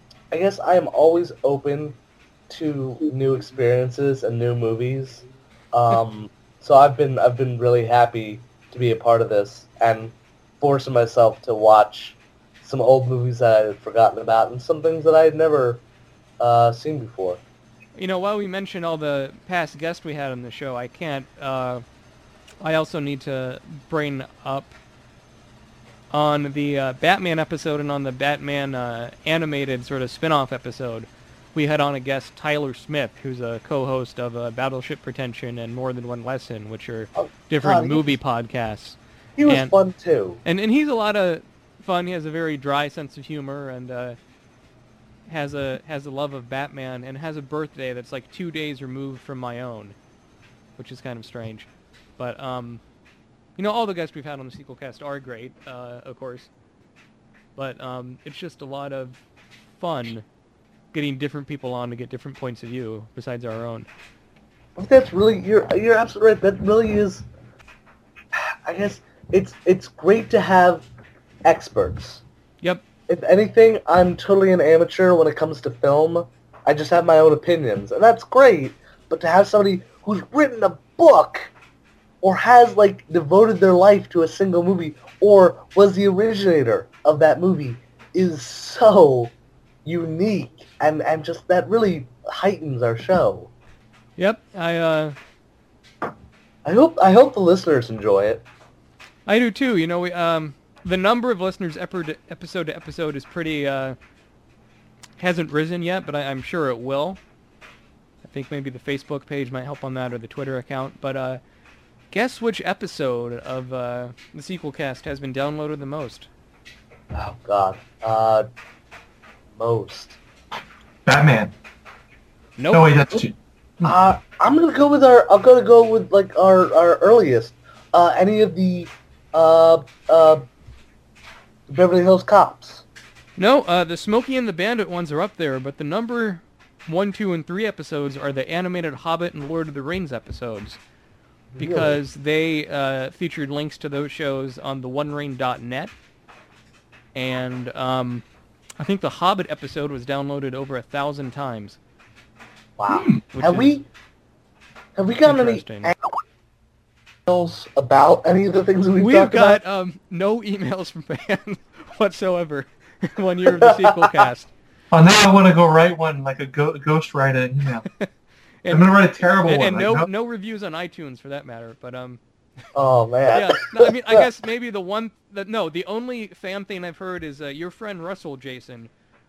open to new experiences and new movies. So I've been really happy to be a part of this and forcing myself to watch some old movies that I had forgotten about and some things that I had never seen before. You know, while we mentioned all the past guests we had on the show, I can't. I also need to bring up on the Batman episode and on the Batman animated sort of spin-off episode, we had on a guest, Tyler Smith, who's a co-host of Battleship Pretension and More Than One Lesson, which are different movie podcasts. He was fun, too. And he's a lot of fun. He has a very dry sense of humor and has a love of Batman and has a birthday that's like 2 days removed from my own, which is kind of strange. But, you know, all the guests we've had on the Sequelcast are great, of course. But it's just a lot of fun getting different people on to get different points of view besides our own. That's really, you're absolutely right. That really is, I guess, it's great to have experts. Yep. If anything, I'm totally an amateur when it comes to film. I just have my own opinions, and that's great. But to have somebody who's written a book or has, like, devoted their life to a single movie or was the originator of that movie is so unique, and just that really heightens our show. Yep. I hope the listeners enjoy it. I do too. You know, we the number of listeners episode to episode is pretty hasn't risen yet, but I'm sure it will. I think maybe the Facebook page might help on that or the Twitter account. But guess which episode of the Sequelcast has been downloaded the most? Oh God. Most. Batman. Nope. No, wait, that's two. I'm gonna go with our earliest. Any of the Beverly Hills Cops. No, the Smokey and the Bandit ones are up there, but the number 1, 2, and 3 episodes are the animated Hobbit and Lord of the Rings episodes. Because they featured links to those shows on the OneRing.net. And I think the Hobbit episode was downloaded over 1,000 times. Wow. Have we gotten any emails about any of the things we've talked about? We've got no emails from fans whatsoever. 1 year of the Sequelcast. Oh, now I want to go write one, like a ghost write an email. I'm going to write a terrible one. And no reviews on iTunes for that matter, but oh man. Yeah, no, I mean, I guess maybe the only fan thing I've heard is your friend Russell Jason.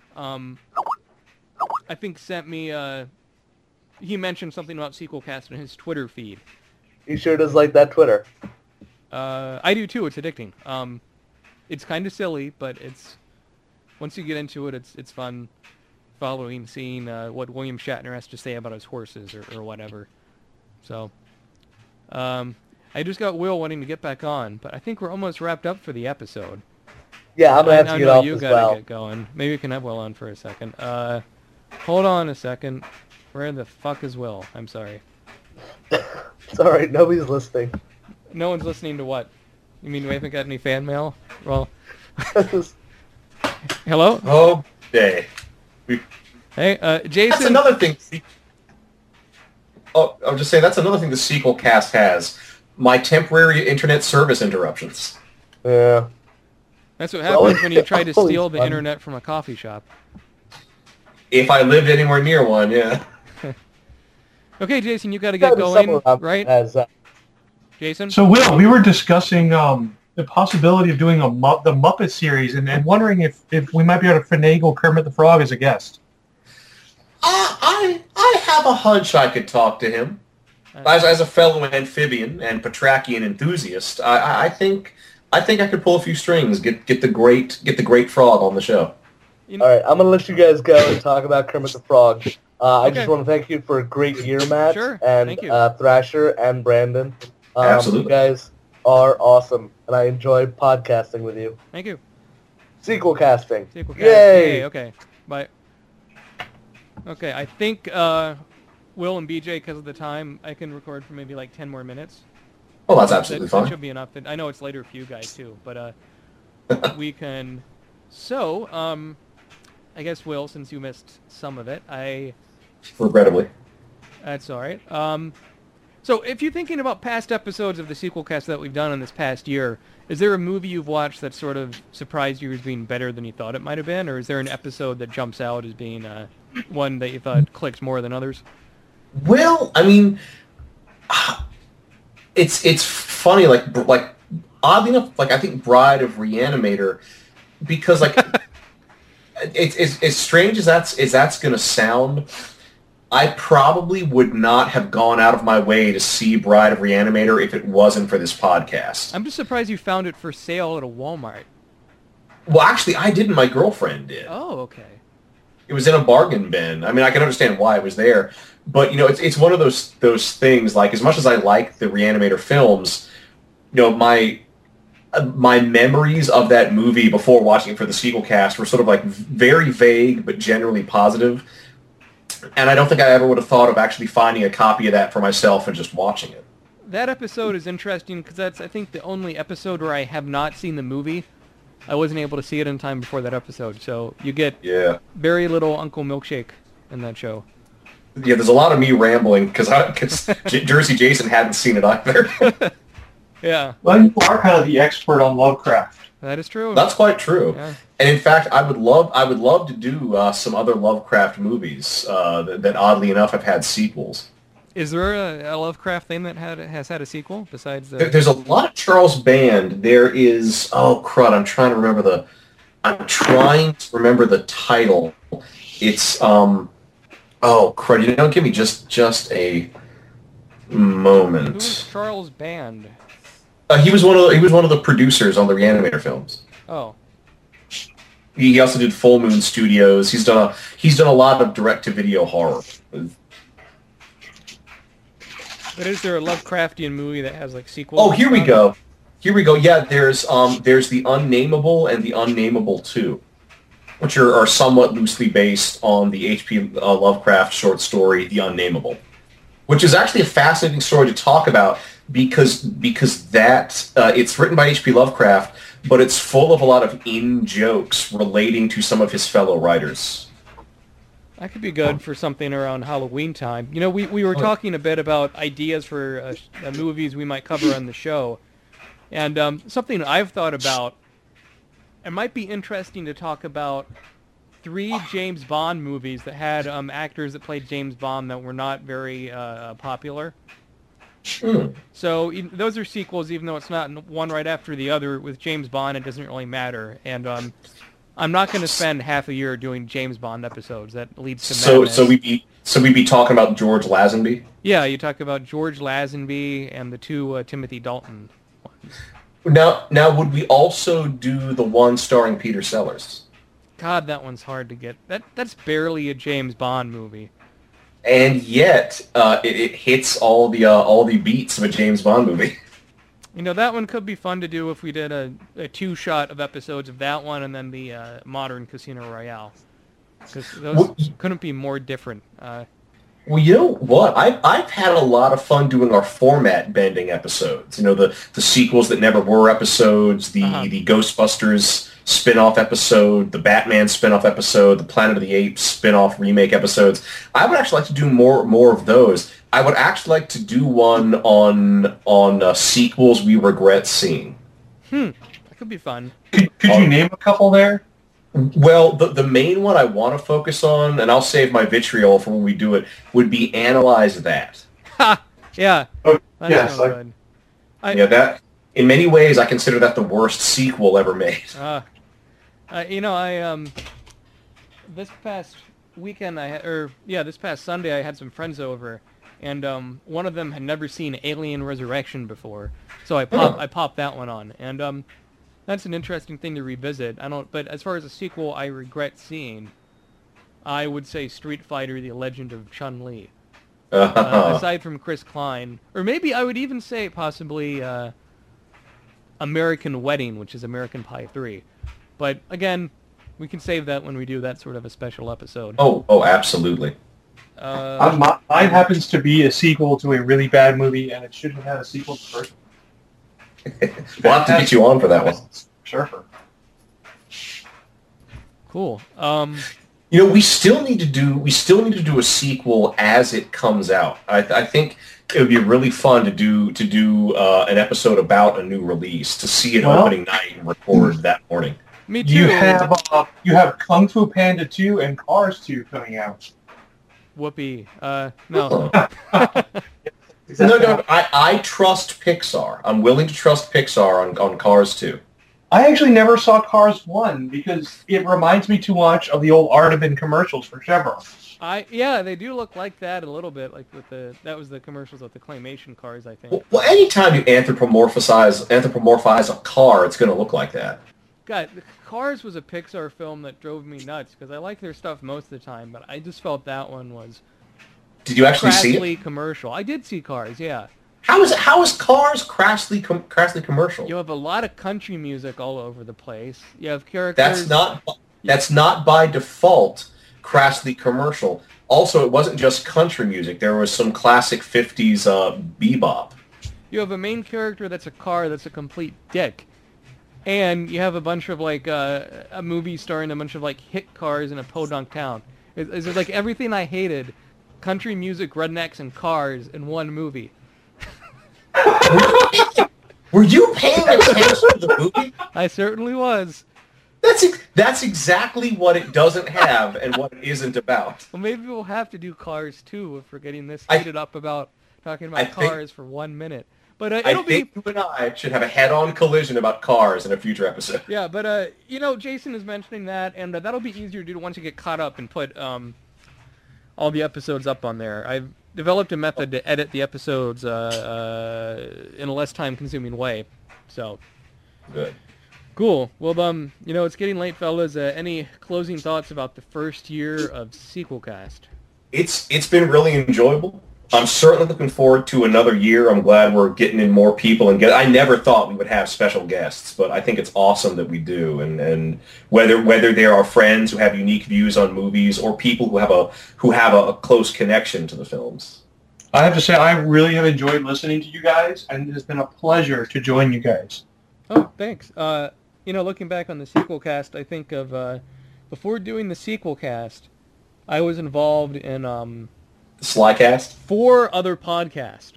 I think sent me. He mentioned something about Sequelcast in his Twitter feed. He sure does like that Twitter. I do too. It's addicting. It's kind of silly, but it's once you get into it, it's fun. Seeing what William Shatner has to say about his horses or whatever. So, I just got Will wanting to get back on, but I think we're almost wrapped up for the episode. Yeah, I'm gonna have to get off as well. I know you gotta get going. Maybe we can have Will on for a second. Hold on a second. Where the fuck is Will? I'm sorry. It's alright, nobody's listening. No one's listening to what? You mean we haven't got any fan mail? Well, hello? Oh, day. Hey, Jason. That's another thing. Oh, I'm just saying that's another thing the sequel cast has. My temporary internet service interruptions. Yeah. That's what happens when you try to always steal the fun. internet from a coffee shop. If I lived anywhere near one, yeah. Okay, Jason, you got to Gotta get be going, somewhere around right? As, Jason? So, Will, we were discussing the possibility of doing the Muppet series and wondering if we might be able to finagle Kermit the Frog as a guest. I have a hunch I could talk to him. As a fellow amphibian and Petracchian enthusiast, I think I could pull a few strings, get the great frog on the show. all right, I'm gonna let you guys go and talk about Kermit the Frog. I Okay. just want to thank you for a great year, Matt, Sure, and thank you. Thrasher and Brandon. Absolutely. You guys are awesome, and I enjoy podcasting with you. Thank you. Sequel casting. Sequel cast. Yay! Okay. Bye. Okay, I think Will and BJ, because of the time, I can record for maybe like 10 more minutes. Well, that's absolutely That fine. should be enough. I know it's later for you guys too, but we can. So, I guess Will, since you missed some of it, Regrettably. that's all right. So if you're thinking about past episodes of the sequel cast that we've done in this past year, is there a movie you've watched that sort of surprised you as being better than you thought it might have been, or is there an episode that jumps out as being one that you thought clicked more than others? Well, I mean, it's funny, like oddly enough, like I think Bride of Reanimator, because like it's as strange as that's gonna sound, I probably would not have gone out of my way to see Bride of Reanimator if it wasn't for this podcast. I'm just surprised you found it for sale at a Walmart. Well, actually, I didn't. My girlfriend did. Oh, okay. It was in a bargain bin. I mean, I can understand why it was there, but it's one of those things. Like, as much as I like the Reanimator films, my memories of that movie before watching it for the sequel cast were sort of like very vague but generally positive. And I don't think I ever would have thought of actually finding a copy of that for myself and just watching it. That episode is interesting because that's, I think, the only episode where I have not seen the movie. I wasn't able to see it in time before that episode, so you get Yeah. very little Uncle Milkshake in that show. Yeah, there's a lot of me rambling because Jersey Jason hadn't seen it either. Yeah, Well, you are kind of the expert on Lovecraft. that is true. That's quite true. Yeah. And in fact, I would love to do some other Lovecraft movies that oddly enough have had sequels. Is there a Lovecraft thing that has had a sequel besides the... There's a lot of Charles Band. There is, oh crud, I'm trying to remember the title. It's oh crud, give me just a moment. Who's Charles Band? He was one of the producers on the Reanimator films. Oh, He also did Full Moon Studios. He's done a lot of direct-to-video horror. but is there a Lovecraftian movie that has like sequels? Oh, here we go. Yeah, there's the Unnameable and the Unnameable 2, which are somewhat loosely based on the H.P. Lovecraft short story The Unnameable, which is actually a fascinating story to talk about because that it's written by H.P. Lovecraft, but it's full of a lot of in-jokes relating to some of his fellow writers. That could be good for something around Halloween time. We were talking a bit about ideas for movies we might cover on the show. And something I've thought about, it might be interesting to talk about 3 James Bond movies that had actors that played James Bond that were not very popular. So those are sequels, even though it's not one right after the other. With James Bond, it doesn't really matter. And I'm not going to spend half a year doing James Bond episodes. That leads to madness. So we'd be talking about George Lazenby. Yeah, you talk about George Lazenby and the 2 Timothy Dalton ones. Now, would we also do the one starring Peter Sellers? God, that one's hard to get. That's barely a James Bond movie. And yet, it hits all the beats of a James Bond movie. That one could be fun to do if we did a 2-shot of episodes of that one and then the modern Casino Royale. Because those couldn't be more different. Well, you know what? I've had a lot of fun doing our format bending episodes. You know, the sequels that never were episodes, the Ghostbusters spin-off episode, the Batman spin-off episode, the Planet of the Apes spin-off remake episodes. I would actually like to do more of those. I would actually like to do one on sequels we regret seeing. That could be fun. Could you name a couple there? Well, the main one I want to focus on, and I'll save my vitriol for when we do it, would be Analyze That. Ha! Yeah. Oh, That yes, sounds good. Yeah, that, in many ways, I consider that the worst sequel ever made. This past weekend, this past Sunday, I had some friends over, and one of them had never seen Alien Resurrection before, so I popped that one on, and that's an interesting thing to revisit. But as far as a sequel I regret seeing, I would say Street Fighter: The Legend of Chun-Li. Aside from Chris Klein, or maybe I would even say possibly American Wedding, which is American Pie 3. But again, we can save that when we do that sort of a special episode. Oh, absolutely. Mine happens to be a sequel to a really bad movie, and it shouldn't have had a sequel to the first one. We'll have to get you on for that one. Sure. Cool. You know, we still need to do a sequel as it comes out. I think it would be really fun to do an episode about a new release, to see it opening night and record that morning. Me too. You have Kung Fu Panda 2 and Cars 2 coming out. Whoopee. No. No, I trust Pixar. I'm willing to trust Pixar on Cars 2. I actually never saw Cars 1 because it reminds me too much of the old Artiban commercials for Chevron. They do look like that a little bit, like that was the commercials with the claymation cars, I think. Well, anytime you anthropomorphize a car, it's going to look like that. God, Cars was a Pixar film that drove me nuts because I like their stuff most of the time, but I just felt that one was Did you actually see crassly it? commercial. I did see Cars, yeah. How is Cars crassly commercial? You have a lot of country music all over the place. You have characters. That's not by default crassly commercial. Also, it wasn't just country music. There was some classic 50s bebop. You have a main character that's a car that's a complete dick. And you have a bunch of, like, a movie starring a bunch of, like, hit cars in a podunk town. Is it like everything I hated, country music, rednecks, and cars in one movie? Were you paying attention to the movie? I certainly was. That's exactly what it doesn't have and what it isn't about. Well, maybe we'll have to do Cars 2 if we're getting this heated up about talking about Cars for 1 minute. But I think you and I should have a head-on collision about Cars in a future episode. Yeah, but Jason is mentioning that, and that'll be easier to do once you get caught up and put all the episodes up on there. I've developed a method to edit the episodes in a less time-consuming way. So good. Cool. Well, it's getting late, fellas. Any closing thoughts about the first year of Sequelcast? It's been really enjoyable. I'm certainly looking forward to another year. I'm glad we're getting in more people I never thought we would have special guests, but I think it's awesome that we do. And whether they are friends who have unique views on movies or people who have a close connection to the films. I have to say, I really have enjoyed listening to you guys, and it has been a pleasure to join you guys. Oh, thanks. Looking back on the Sequelcast, I think of before doing the Sequelcast, I was involved in Slycast? 4 other podcasts.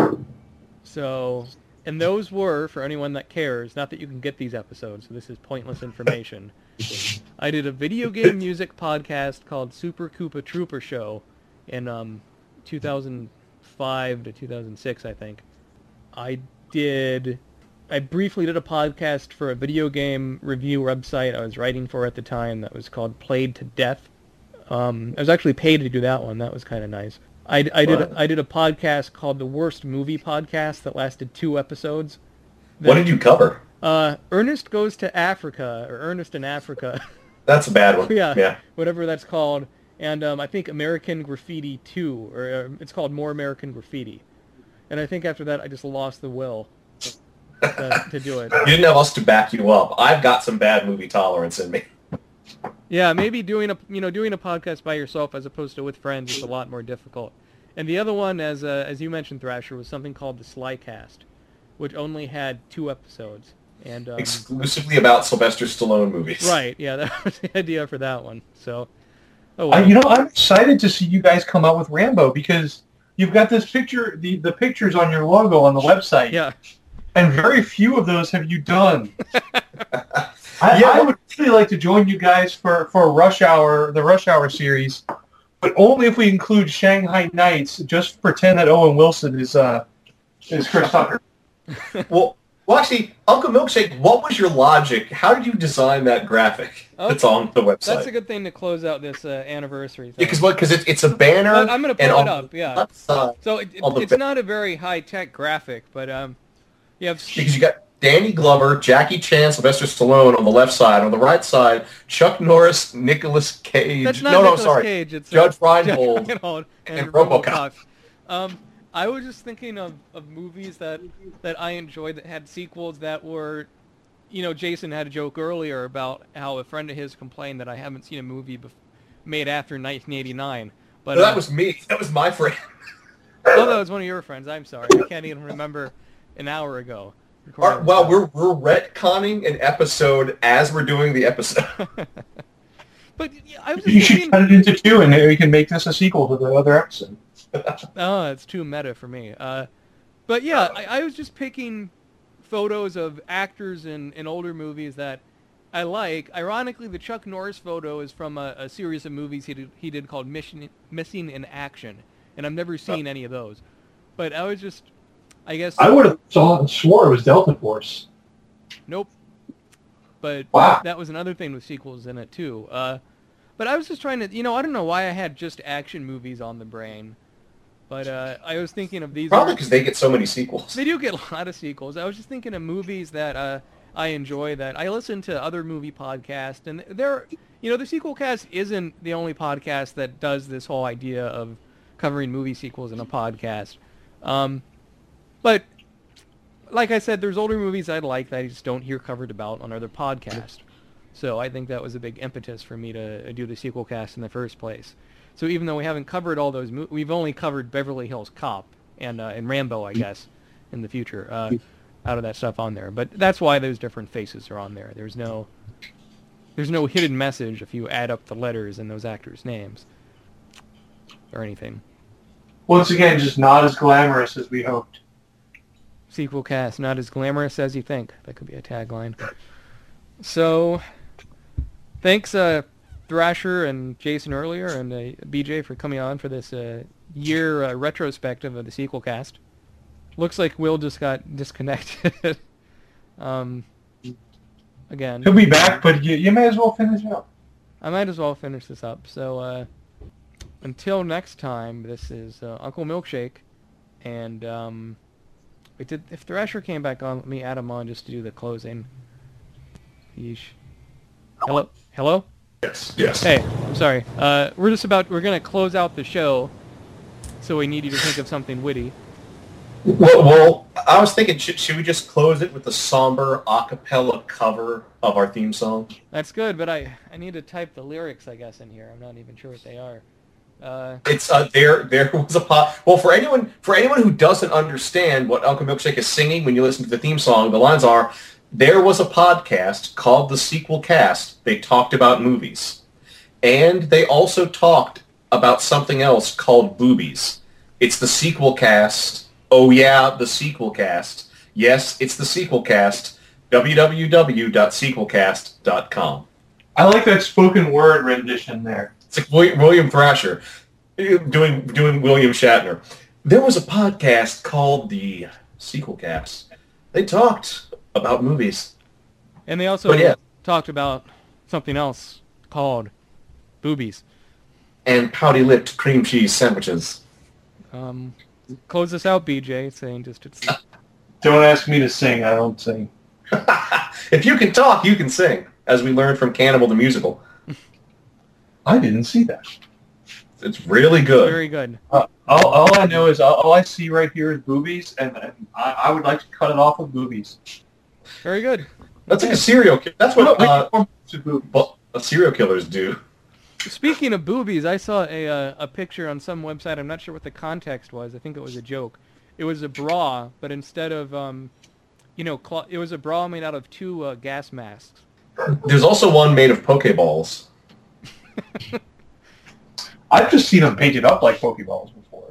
So, and those were, for anyone that cares, not that you can get these episodes, so this is pointless information. I did a video game music podcast called Super Koopa Trooper Show in 2005 to 2006, I think. I briefly did a podcast for a video game review website I was writing for at the time that was called Played to Death. I was actually paid to do that one. That was kind of nice. I did a podcast called The Worst Movie Podcast that lasted 2 episodes. What did you cover? Ernest Goes to Africa, or Ernest in Africa. That's a bad one. Yeah, whatever that's called. And I think American Graffiti 2, or it's called More American Graffiti. And I think after that I just lost the will to do it. You didn't have us to back you up. I've got some bad movie tolerance in me. Yeah, maybe doing a podcast by yourself as opposed to with friends is a lot more difficult. And the other one, as you mentioned, Thrasher, was something called the Slycast, which only had 2 episodes. And exclusively about Sylvester Stallone movies. Right, yeah, that was the idea for that one. So, oh well. I'm excited to see you guys come out with Rambo because you've got this picture, the pictures on your logo on the website. Yeah. And very few of those have you done. I would really like to join you guys for Rush Hour, the Rush Hour series, but only if we include Shanghai Nights. Just pretend that Owen Wilson is Chris Tucker. Well, actually, Uncle Milkshake, what was your logic? How did you design that graphic that's on the website? That's a good thing to close out this anniversary thing. Yeah, because it's a banner. I'm going to pull it up, yeah. So it's the not a very high-tech graphic, but you have... Because you got Danny Glover, Jackie Chan, Sylvester Stallone on the left side. On the right side, Chuck Norris, Nicolas Cage. That's not Nicolas Cage. It's Judge Reinhold and RoboCop. I was just thinking of movies that I enjoyed that had sequels that were, Jason had a joke earlier about how a friend of his complained that I haven't seen a movie made after 1989. But no, that was me. That was my friend. Oh, that was one of your friends. I'm sorry. I can't even remember an hour ago. Well, we're retconning an episode as we're doing the episode. But I was You should cut it into 2, and we can make this a sequel to the other episode. Oh, it's too meta for me. But yeah, I was just picking photos of actors in older movies that I like. Ironically, the Chuck Norris photo is from a series of movies he did called Missing in Action, and I've never seen any of those. But I was just, I guess... I would have swore it was Delta Force. Nope. But wow. That was another thing with sequels in it, too. But I was just trying to, I don't know why I had just action movies on the brain. But I was thinking of these... Probably because they get so many sequels. They do get a lot of sequels. I was just thinking of movies that I enjoy, that I listen to other movie podcasts. And the Sequel Cast isn't the only podcast that does this whole idea of covering movie sequels in a podcast. But, like I said, there's older movies I like that I just don't hear covered about on other podcasts. So I think that was a big impetus for me to do the Sequel Cast in the first place. So even though we haven't covered all those movies, we've only covered Beverly Hills Cop and Rambo, I guess, in the future, out of that stuff on there. But that's why those different faces are on there. There's no hidden message if you add up the letters in those actors' names or anything. Once again, just not as glamorous as we hoped. Sequel Cast, not as glamorous as you think. That could be a tagline. So, thanks, Thrasher and Jason earlier, and BJ for coming on for this year retrospective of the Sequel Cast. Looks like Will just got disconnected. Again. He'll be back, but you may as well finish up. I might as well finish this up. So until next time, this is Uncle Milkshake, and if Thrasher came back on, let me add him on just to do the closing. Yeesh. Hello? Yes. Hey, I'm sorry. We're going to close out the show, so we need you to think of something witty. Well, I was thinking, should we just close it with the somber a cappella cover of our theme song? That's good, but I need to type the lyrics, I guess, in here. I'm not even sure what they are. It's there was a well, for anyone who doesn't understand what Uncle Milkshake is singing when you listen to the theme song, the lines are, there was a podcast called The Sequel Cast. They talked about movies. And they also talked about something else called boobies. It's the Sequel Cast. Oh yeah, the Sequel Cast. Yes, it's the Sequel Cast. www.sequelcast.com. I like that spoken word rendition there. It's like William Thrasher doing William Shatner. There was a podcast called the Sequel Cast. They talked about movies. And they also talked about something else called boobies. And pouty-lipped cream cheese sandwiches. Close this out, BJ, saying just it's... Don't ask me to sing. I don't sing. If you can talk, you can sing, as we learned from Cannibal the Musical. I didn't see that. It's really good. Very good. All I know is all I see right here is boobies, and I would like to cut it off with boobies. Very good. That's like a serial killer. That's what... serial killers do. Speaking of boobies, I saw a picture on some website. I'm not sure what the context was. I think it was a joke. It was a bra, but instead of, it was a bra made out of 2 gas masks. There's also one made of Pokeballs. I've just seen them painted up like Pokeballs before.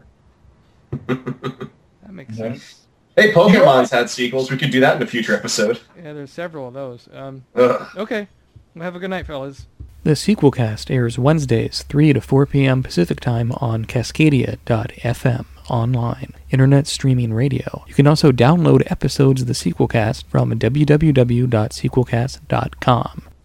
That makes sense. Hey, Pokemon's had sequels. We could do that in a future episode. Yeah, there's several of those. Ugh. Okay. Well, have a good night, fellas. The Sequelcast airs Wednesdays, 3 to 4 p.m. Pacific Time on Cascadia.fm online, internet streaming radio. You can also download episodes of the Sequelcast from www.sequelcast.com.